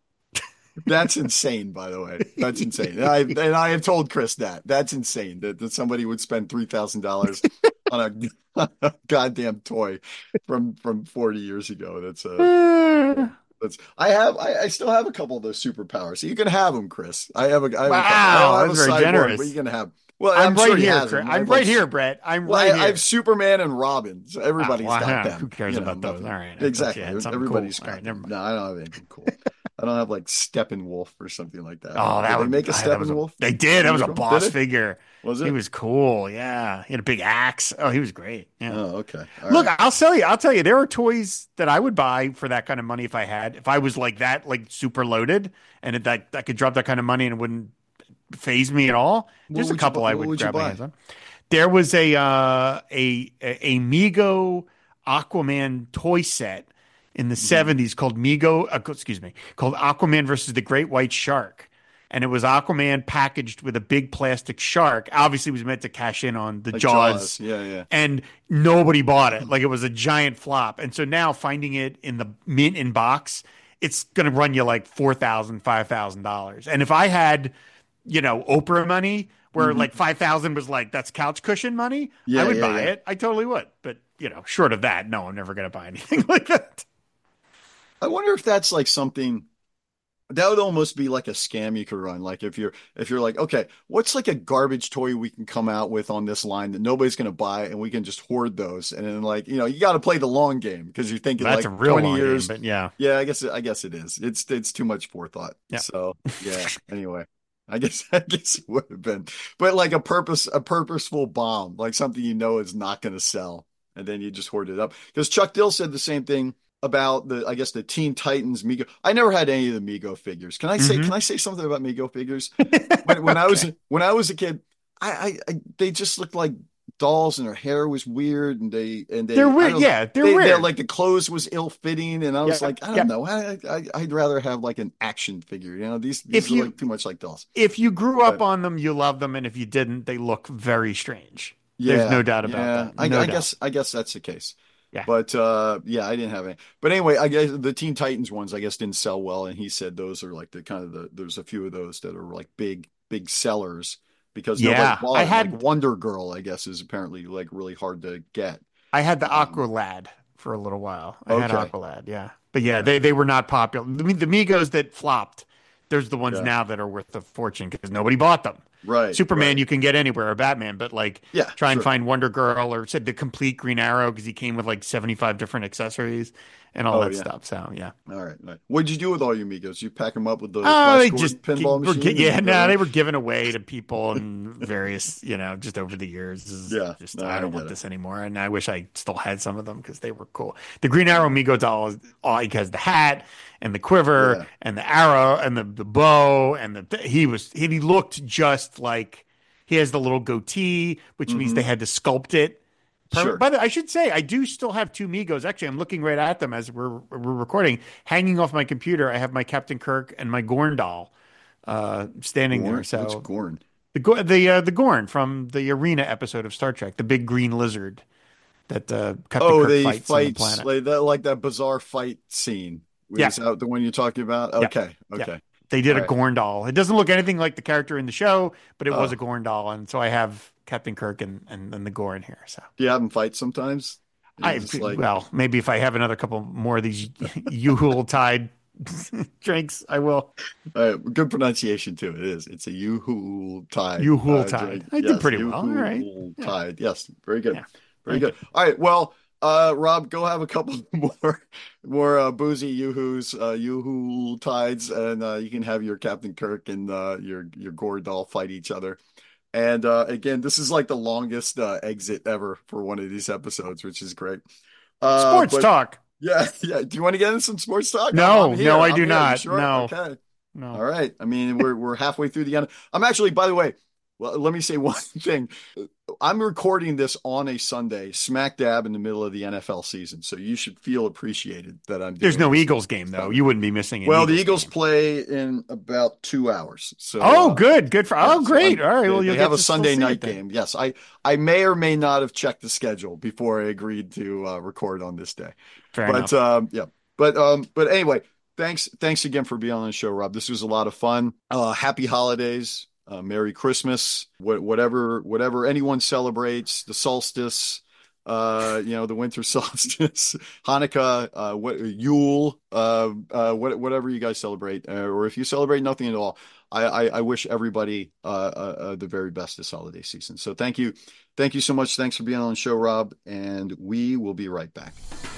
That's insane, by the way. That's insane. And I and I have told Chris that. That's insane that, that somebody would spend three thousand dollars on a, a goddamn toy from from forty years ago. That's uh that's I have I, I still have a couple of those superpowers. So you can have them, Chris. I have a I have a couple. I Wow, don't have that's a very cyborg, generous. but you can have. Well, I'm, I'm, right sure he here, has Chris. them. I I'm have, right like, here, Brett. I'm Well, right I, here. I have Superman and Robin, so everybody's Ah, well, got them. who cares you know, about those? nothing- All right, I thought you exactly. had something Everybody's cool. got All right, never them. mind. No, I don't have anything cool. I don't have like Steppenwolf or something like that. Oh, that did would they make a ah, that was a- Steppenwolf? They did. That was a Did boss it? figure. Was it? He was cool. Yeah, he had a big axe. Oh, he was great. Yeah. Oh, okay. All Look, right. I'll tell you. I'll tell you. There are toys that I would buy for that kind of money if I had. If I was like that, like super loaded, and it, that I could drop that kind of money and it wouldn't phase me at all. What There's a would you couple bu- I what would, would you grab my buy? hands on. There was a uh, a a Mego Aquaman toy set in the seventies called Mego. Uh, excuse me, called Aquaman versus the Great White Shark. And it was Aquaman packaged with a big plastic shark. Obviously, it was meant to cash in on the Like Jaws. Yeah, yeah. And nobody bought it. Like it was a giant flop. And so now finding it in the mint in box, it's going to run you like four thousand dollars, five thousand dollars. And if I had, you know, Oprah money, where Mhm. like five thousand was like, that's couch cushion money, Yeah, I would yeah, buy yeah. it. I totally would. But, you know, short of that, no, I'm never going to buy anything like that. I wonder if that's like something. that would almost be like a scam you could run. Like if you're if you're like, okay, what's like a garbage toy we can come out with on this line that nobody's going to buy, and we can just hoard those. And then like, you know, you got to play the long game because you're thinking That's like a real twenty long years. game, but yeah. Yeah, I guess I guess it is. It's it's too much forethought. Yeah. So yeah. Anyway, I guess I guess it would have been, but like a purpose a purposeful bomb, like something you know is not going to sell, and then you just hoard it up. Because Chuck Dill said the same thing about the, I guess the Teen Titans Mego. I never had any of the Mego figures. Can I say, Mhm. can I say something about Mego figures? When, when I was, Okay. when I was a kid, I, I, I, they just looked like dolls, and their hair was weird, and they, and they, They're I weird. don't- Yeah, they're they, weird. like the clothes was ill fitting, and I was Yeah, like, I don't yeah. know, I, I, I'd rather have like an action figure. You know, these, these If are you- like too much like dolls. If you grew up But- on them, you love them, and if you didn't, they look very strange. Yeah, There's no doubt about yeah. that. I, No I doubt. guess I guess that's the case. Yeah. But uh, yeah, I didn't have any. But anyway, I guess the Teen Titans ones I guess didn't sell well, and he said those are like the kind of the there's a few of those that are like big big sellers because Yeah, nobody bought I them. had- Like Wonder Girl, I guess, is apparently like really hard to get. I had the Um, Aqualad for a little while. I had Okay. Aqualad, yeah. But yeah, they, they were not popular. I mean, the Migos that flopped, there's the ones Yeah. now that are worth a fortune because nobody bought them. Right. Superman right. you can get anywhere, or Batman, but like Yeah, try and sure. find Wonder Girl or said the complete Green Arrow because he came with like seventy-five different accessories and all Oh, that yeah. stuff. So yeah. All right, all right. What'd you do with all your Migos? You pack them up with the Oh, Flash they Gordon just pinball were machine? gi- yeah, and no, everything? they were given away to people and various, you know, just over the years. This is Yeah, just no, I I don't get want it. this anymore, and I wish I still had some of them because they were cool. The Green Arrow Migo doll is all he has the hat and the quiver Yeah. and the arrow and the, the bow and the he was he, he looked just like he has the little goatee, which means Mhm. they had to sculpt it. Per- Sure. By the way, I should say I do still have two Migos. Actually, I'm looking right at them as we're we're recording. Hanging off my computer, I have my Captain Kirk and my Gorn doll uh, standing Gorn? there. So What's Gorn? the Go- the uh, the Gorn from the Arena episode of Star Trek, the big green lizard that uh, Captain Oh, Kirk they fights on the fight planet. like that, like that bizarre fight scene. Yeah. Is that the one you're talking about? Yeah. Okay, Yeah. okay. They did All a right. Gorn doll. It doesn't look anything like the character in the show, but it was Oh. a Gorn doll, and so I have Captain Kirk and, and, and the Gorn here. So Do you have them fight sometimes? You're I just like, well, maybe if I have another couple more of these Yule Tide drinks, I will. uh, good pronunciation too. It is. It's a Yoo-hoo Tide. Yoo-hoo uh, Tide. drink. I did pretty well. All Yoo-hoo right. Yeah. Tide. Yes, very good. Yeah. Very Thank good. All right. Well, uh, Rob, go have a couple more more uh, boozy Yoo-hoos, uh, Yoo-hoo Tides, and uh, you can have your Captain Kirk and uh, your your Gore doll fight each other. And uh, again, this is like the longest uh, exit ever for one of these episodes, which is great. Uh, Sports but- talk. Yeah, yeah. Do you want to get into some sports talk? No, I'm here. no, I I'm do here. You not. sure? No. Okay. No. All right. I mean, we're we're halfway through the end. I'm actually, by the way, well, let me say one thing. I'm recording this on a Sunday, smack dab in the middle of the N F L season. So you should feel appreciated that I'm doing There's no this. Eagles game though. You wouldn't be missing. An Well, the Eagles game. play in about two hours. So Oh, uh, good, good for. yeah, Oh, so great. I'm- All right. they- Well, they you'll have get a to still Sunday see it night then. game. Yes, I I may or may not have checked the schedule before I agreed to uh, record on this day. Fair But enough. um, yeah, but um, but anyway, thanks, thanks again for being on the show, Rob. This was a lot of fun. Uh, happy holidays, uh, Merry Christmas, wh- whatever, whatever anyone celebrates, the solstice, uh, you know, the winter solstice, Hanukkah, uh, what Yule, uh, uh, what, whatever you guys celebrate, uh, or if you celebrate nothing at all, I, I, I wish everybody uh, uh, uh, the very best this holiday season. So thank you, thank you so much. Thanks for being on the show, Rob, and we will be right back.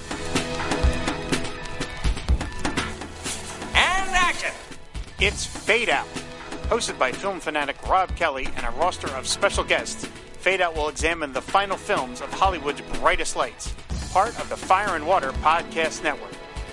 And action! It's Fade Out. Hosted by film fanatic Rob Kelly and a roster of special guests, Fade Out will examine the final films of Hollywood's brightest lights, part of the Fire and Water Podcast Network.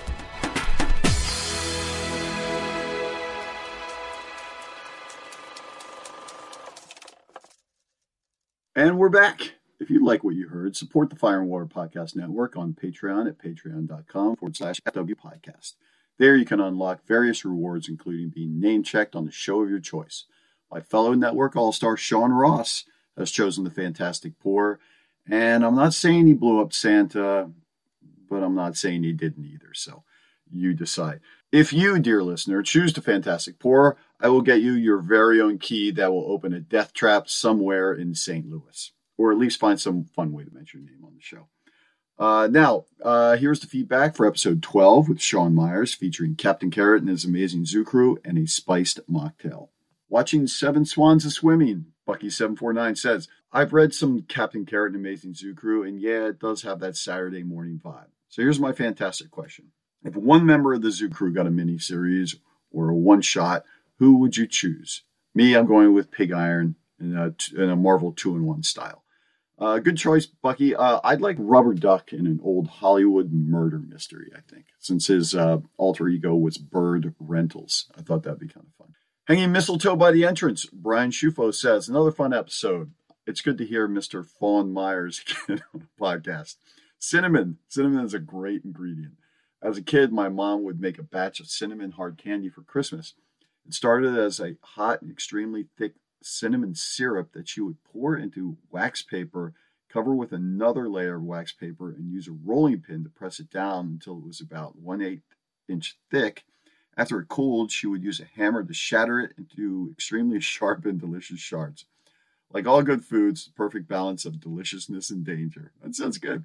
And we're back. If you like what you heard, support the Fire and Water Podcast Network on Patreon at patreon.com forward slash FW Podcast. There you can unlock various rewards, including being name-checked on the show of your choice. My fellow network all-star Sean Ross has chosen the Fantastic Four, and I'm not saying he blew up Santa, but I'm not saying he didn't either, so you decide. If you, dear listener, choose the Fantastic Four, I will get you your very own key that will open a death trap somewhere in Saint Louis, or at least find some fun way to mention your name on the show. Uh, now, uh, here's the feedback for episode twelve with Sean Myers, featuring Captain Carrot and his amazing zoo crew and a spiced mocktail. Watching Seven Swans of Swimming, Bucky seven four nine says, I've read some Captain Carrot and Amazing Zoo Crew, and yeah, it does have that Saturday morning vibe. So here's my fantastic question. If one member of the zoo crew got a mini-series or a one-shot, who would you choose? Me, I'm going with Pig Iron in a, in a Marvel two in one style. Uh, good choice, Bucky. Uh, I'd like Rubber Duck in an old Hollywood murder mystery, I think, since his uh, alter ego was Bird Rentals. I thought that'd be kind of fun. Hanging Mistletoe by the Entrance, Brian Shufo says, another fun episode. It's good to hear Mister Fawn Myers again on the podcast. Cinnamon. Cinnamon is a great ingredient. As a kid, my mom would make a batch of cinnamon hard candy for Christmas. It started as a hot and extremely thick cinnamon syrup that she would pour into wax paper, cover with another layer of wax paper, and use a rolling pin to press it down until it was about one-eighth inch thick. After it cooled, she would use a hammer to shatter it into extremely sharp and delicious shards. Like all good foods, the perfect balance of deliciousness and danger. That sounds good.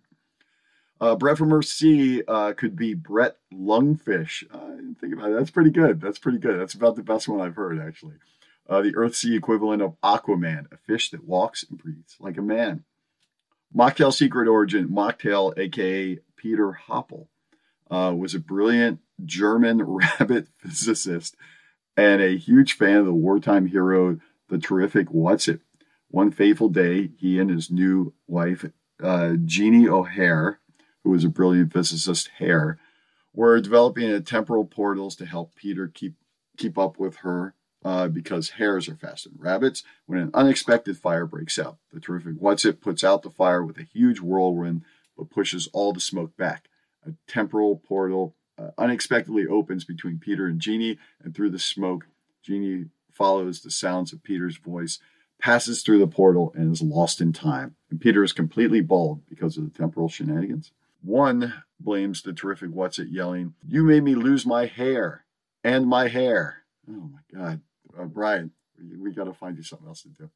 Uh, Brett from Earthsea uh, could be Brett Lungfish. Uh, think about it. That's pretty good. That's pretty good. That's about the best one I've heard, actually. Uh, the Earthsea equivalent of Aquaman, a fish that walks and breathes like a man. Mocktail Secret Origin, Mocktail, a k a. Peter Hoppel, uh, was a brilliant German rabbit physicist and a huge fan of the wartime hero, the terrific What's-It. One fateful day, he and his new wife, uh, Jeannie O'Hare, who was a brilliant physicist, Hare, were developing a temporal portals to help Peter keep keep up with her uh, because hares are faster than rabbits. When an unexpected fire breaks out, the terrific What's-It puts out the fire with a huge whirlwind, but pushes all the smoke back. A temporal portal uh, unexpectedly opens between Peter and Jeannie, and through the smoke, Jeannie follows the sounds of Peter's voice, passes through the portal, and is lost in time. And Peter is completely bald because of the temporal shenanigans. One blames the terrific What's-It, yelling, "You made me lose my hair and my hair." Oh my God. Uh, Brian, we, we got to find you something else to do.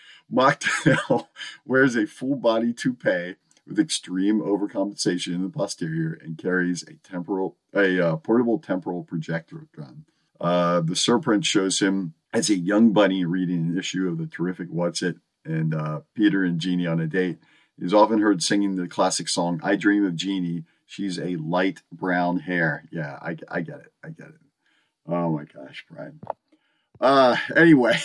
Mocktail wears a full body toupee with extreme overcompensation in the posterior and carries a temporal, a uh, portable temporal projector gun. Uh, the surprint shows him as a young bunny reading an issue of the terrific What's-It and uh, Peter and Jeannie on a date. He's often heard singing the classic song, "I Dream of Jeannie. She's a light brown hair." Yeah, I, I get it. I get it. Oh my gosh, Brian. Uh, anyway,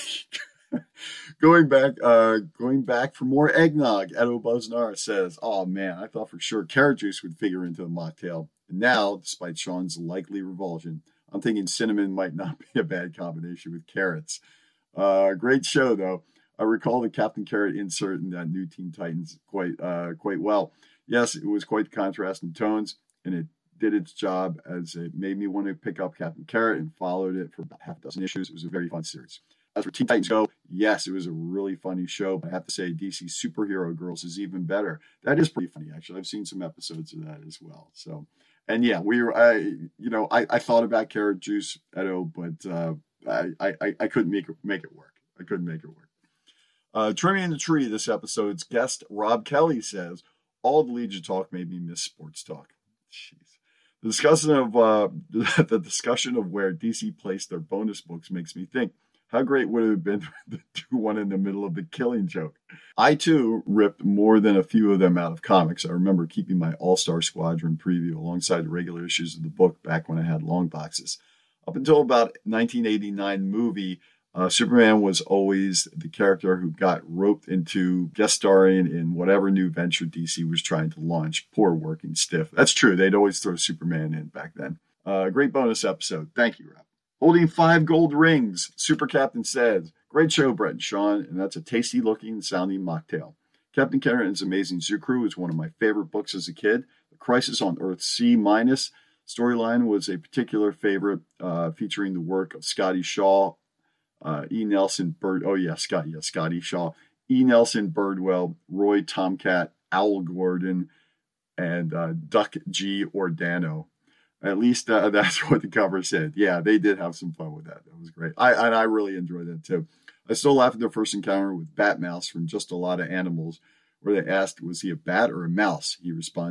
going back, uh, going back for more eggnog. Edo Buznar says, "Oh man, I thought for sure carrot juice would figure into the mocktail. And now, despite Sean's likely revulsion, I'm thinking cinnamon might not be a bad combination with carrots." Uh, great show though. I recall the Captain Carrot insert in that new Teen Titans quite, uh, quite well. Yes, it was quite the contrast in tones, and it did its job as it made me want to pick up Captain Carrot and followed it for about half a dozen issues. It was a very fun series. As for Teen Titans Go, yes, it was a really funny show. But I have to say, D C Superhero Girls is even better. That is pretty funny, actually. I've seen some episodes of that as well. So, and yeah, we were, I, you know, I, I thought about carrot juice, Edo, but uh, I, I, I couldn't make it, make it work. I couldn't make it work. Uh, Trimming the Tree, this episode's guest, Rob Kelly, says, "All the Legion talk made me miss sports talk." Jeez. The discussion of uh, the discussion of where D C placed their bonus books makes me think, how great would it have been to do one in the middle of the Killing Joke? I, too, ripped more than a few of them out of comics. I remember keeping my All-Star Squadron preview alongside the regular issues of the book back when I had long boxes. Up until about nineteen eighty-nine movie, uh, Superman was always the character who got roped into guest starring in whatever new venture D C was trying to launch. Poor working stiff. That's true. They'd always throw Superman in back then. Uh, great bonus episode. Thank you, Rob. Holding five gold rings, Super Captain says, "Great show, Brett and Sean, and that's a tasty-looking, sounding mocktail. Captain Carrot and his Amazing Zoo Crew is one of my favorite books as a kid. The Crisis on Earth C minus storyline was a particular favorite, uh, featuring the work of Scotty Shaw, uh, E. Nelson Bird. Oh yeah, Scott. Yeah, Scotty Shaw, E. Nelson Birdwell, Roy Tomcat, Owl Gordon, and uh, Duck G. Ordano. At least uh, that's what the cover said. Yeah, they did have some fun with that. That was great. I and I really enjoyed that too. I still laugh at their first encounter with Bat Mouse from Just a Lot of Animals, where they asked, was he a bat or a mouse? He responded,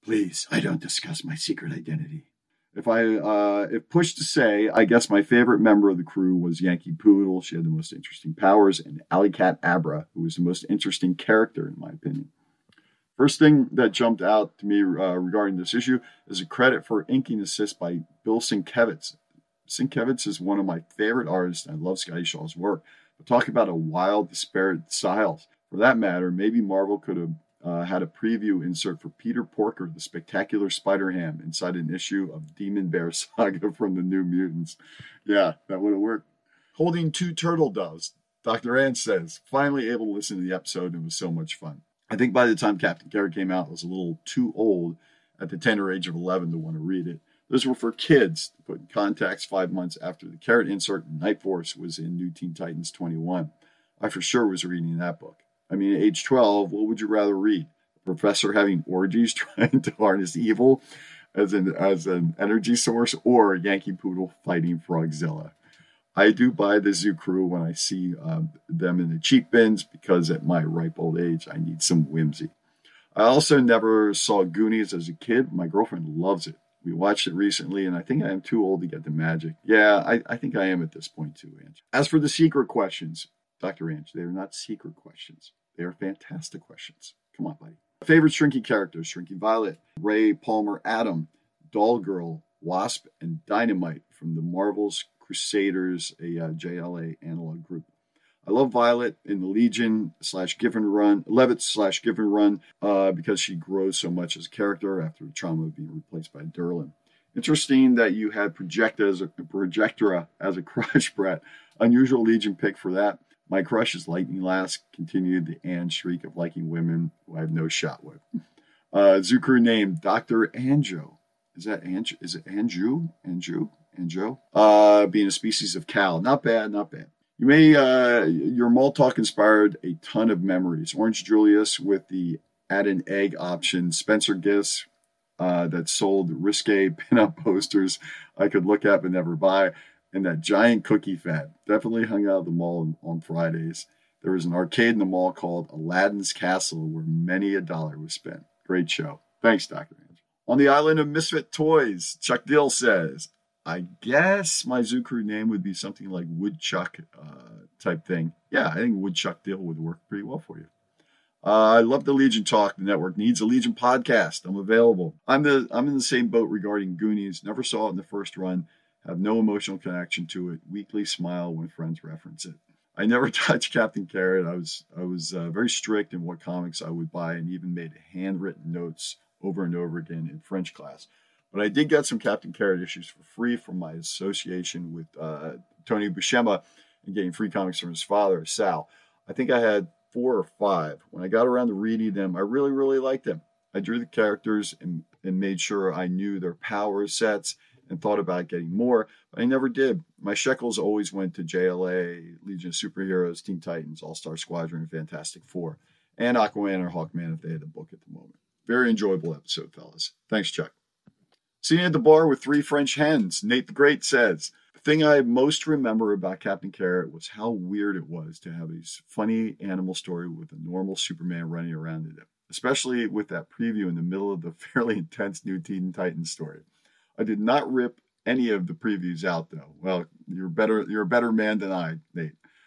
Please, I don't discuss my secret identity. If I, uh, if pushed to say, I guess my favorite member of the crew was Yankee Poodle. She had the most interesting powers, and Alley Cat Abra, who was the most interesting character, in my opinion. First thing that jumped out to me uh, regarding this issue is a credit for inking assist by Bill Sienkiewicz. Sienkiewicz is one of my favorite artists, and I love Scotty Shaw's work. But talk about a wild, disparate styles. For that matter, maybe Marvel could have Uh, had a preview insert for Peter Porker, the Spectacular Spider-Ham, inside an issue of Demon Bear Saga from the New Mutants. Yeah, that would have worked. Holding two turtle doves, Doctor Ann says, finally able to listen to the episode, and it was so much fun. I think by the time Captain Carrot came out, I was a little too old at the tender age of eleven to want to read it. Those were for kids to put in context five months after the Carrot insert in Night Force was in New Teen Titans twenty-one. I for sure was reading that book. I mean, at age twelve, what would you rather read? A professor having orgies trying to harness evil as an, as an energy source, or Yankee Poodle fighting Frogzilla? I do buy the Zoo Crew when I see um, them in the cheap bins because at my ripe old age, I need some whimsy. I also never saw Goonies as a kid. My girlfriend loves it. We watched it recently, and I think I am too old to get the magic. Yeah, I, I think I am at this point too, Ange. As for the secret questions, Doctor Ange, they are not secret questions. They are fantastic questions. Come on, buddy. Favorite Shrinky characters: Shrinky Violet, Ray Palmer Atom, Doll Girl, Wasp, and Dynamite from the Marvel's Crusaders, a uh, J L A analog group. I love Violet in the Legion slash Giffen Run, Levitt slash Giffen Run, uh, because she grows so much as a character after the trauma of being replaced by Durlin. Interesting that you had Projecta as a Projectora as a crush, Brett. Unusual Legion pick for that. My crush is Lightning Lass, continued the Anne streak of liking women who I have no shot with. Uh, Zoo Crew name, Doctor Anjo. Is that Anjo? Is it Anju? Anju? Anjo? Uh, being a species of cow. Not bad, not bad. You may, uh, your mall talk inspired a ton of memories. Orange Julius with the add an egg option. Spencer Gifts uh, that sold risque pinup posters I could look at but never buy. And that giant cookie fad. Definitely hung out at the mall on, on Fridays. There was an arcade in the mall called Aladdin's Castle where many a dollar was spent. Great show. Thanks, Doctor Ange. On the island of misfit toys, Chuck Dill says, I guess my Zoo Crew name would be something like Woodchuck uh, type thing. Yeah, I think Woodchuck Dill would work pretty well for you. Uh, I love the Legion talk. The network needs a Legion podcast. I'm available. I'm the I'm in the same boat regarding Goonies. Never saw it in the first run. Have no emotional connection to it. Weekly smile when friends reference it. I never touched Captain Carrot. I was I was uh, very strict in what comics I would buy, and even made handwritten notes over and over again in French class. But I did get some Captain Carrot issues for free from my association with uh, Tony Buscema and getting free comics from his father, Sal. I think I had four or five. When I got around to reading them, I really, really liked them. I drew the characters and, and made sure I knew their power sets and thought about getting more, but I never did. My shekels always went to J L A, Legion of Superheroes, Teen Titans, All-Star Squadron, and Fantastic Four, and Aquaman or Hawkman if they had a book at the moment. Very enjoyable episode, fellas. Thanks, Chuck. Sitting at the bar with three French hens, Nate the Great says, the thing I most remember about Captain Carrot was how weird it was to have a funny animal story with a normal Superman running around in it, especially with that preview in the middle of the fairly intense New Teen Titans story. I did not rip any of the previews out, though. Well, you're better. You're a better man than I, Nate.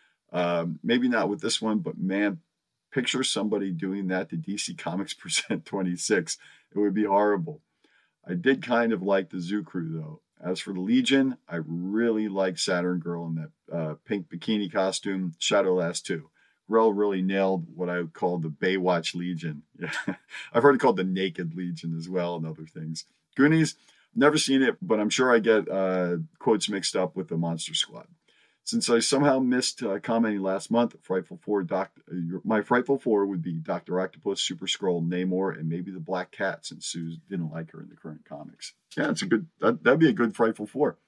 Um, maybe not with this one, but man, picture somebody doing that to D C Comics Present twenty-six. It would be horrible. I did kind of like the Zoo Crew, though. As for the Legion, I really like Saturn Girl in that uh, pink bikini costume. Shadow Lass, too. Grell really nailed what I would call the Baywatch Legion. Yeah. I've heard it called the Naked Legion as well and other things. Goonies. Never seen it, but I'm sure I get uh, quotes mixed up with the Monster Squad. Since I somehow missed uh, commenting last month, Frightful Four, Doc, uh, my Frightful Four would be Doctor Octopus, Super Skrull, Namor, and maybe the Black Cat, since Sue didn't like her in the current comics. Yeah, it's a good. That, that'd be a good Frightful Four.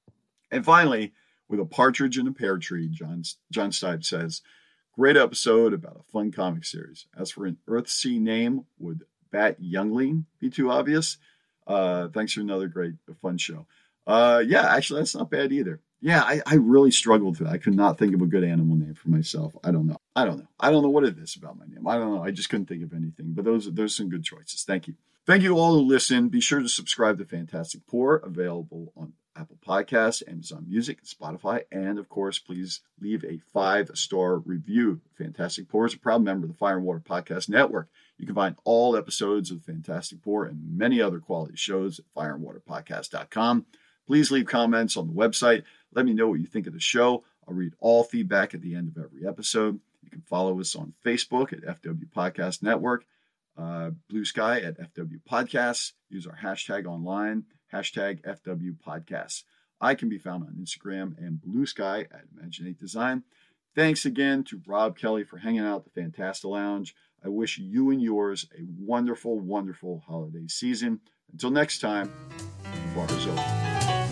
And finally, with a partridge in a pear tree, John John Stipe says, great episode about a fun comic series. As for an Earthsea name, would Bat Youngling be too obvious? Uh, thanks for another great, fun show. Uh, yeah, actually, that's not bad either. Yeah, I, I really struggled with it. I could not think of a good animal name for myself. I don't know. I don't know. I don't know what it is about my name. I don't know. I just couldn't think of anything. But those those are some good choices. Thank you. Thank you all who listen. Be sure to subscribe to Fantastic Pour, available on Apple Podcasts, Amazon Music, Spotify, and of course, please leave a five-star review. Fantastic Pour is a proud member of the Fire and Water Podcast Network. You can find all episodes of Fantastic Pour and many other quality shows at fire and water podcast dot com. Please leave comments on the website. Let me know what you think of the show. I'll read all feedback at the end of every episode. You can follow us on Facebook at F W Podcast Network, uh, Blue Sky at F W Podcasts. Use our hashtag online, hashtag F W Podcasts. I can be found on Instagram and Blue Sky at Imaginate Design. Thanks again to Rob Kelly for hanging out at the Fantasta Lounge. I wish you and yours a wonderful, wonderful holiday season. Until next time, the bar is open.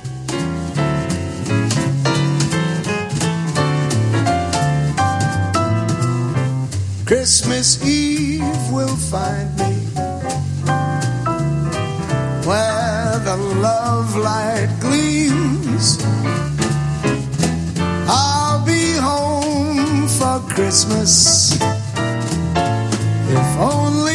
Christmas Eve will find me where the love light gleams. I'll be home for Christmas, if only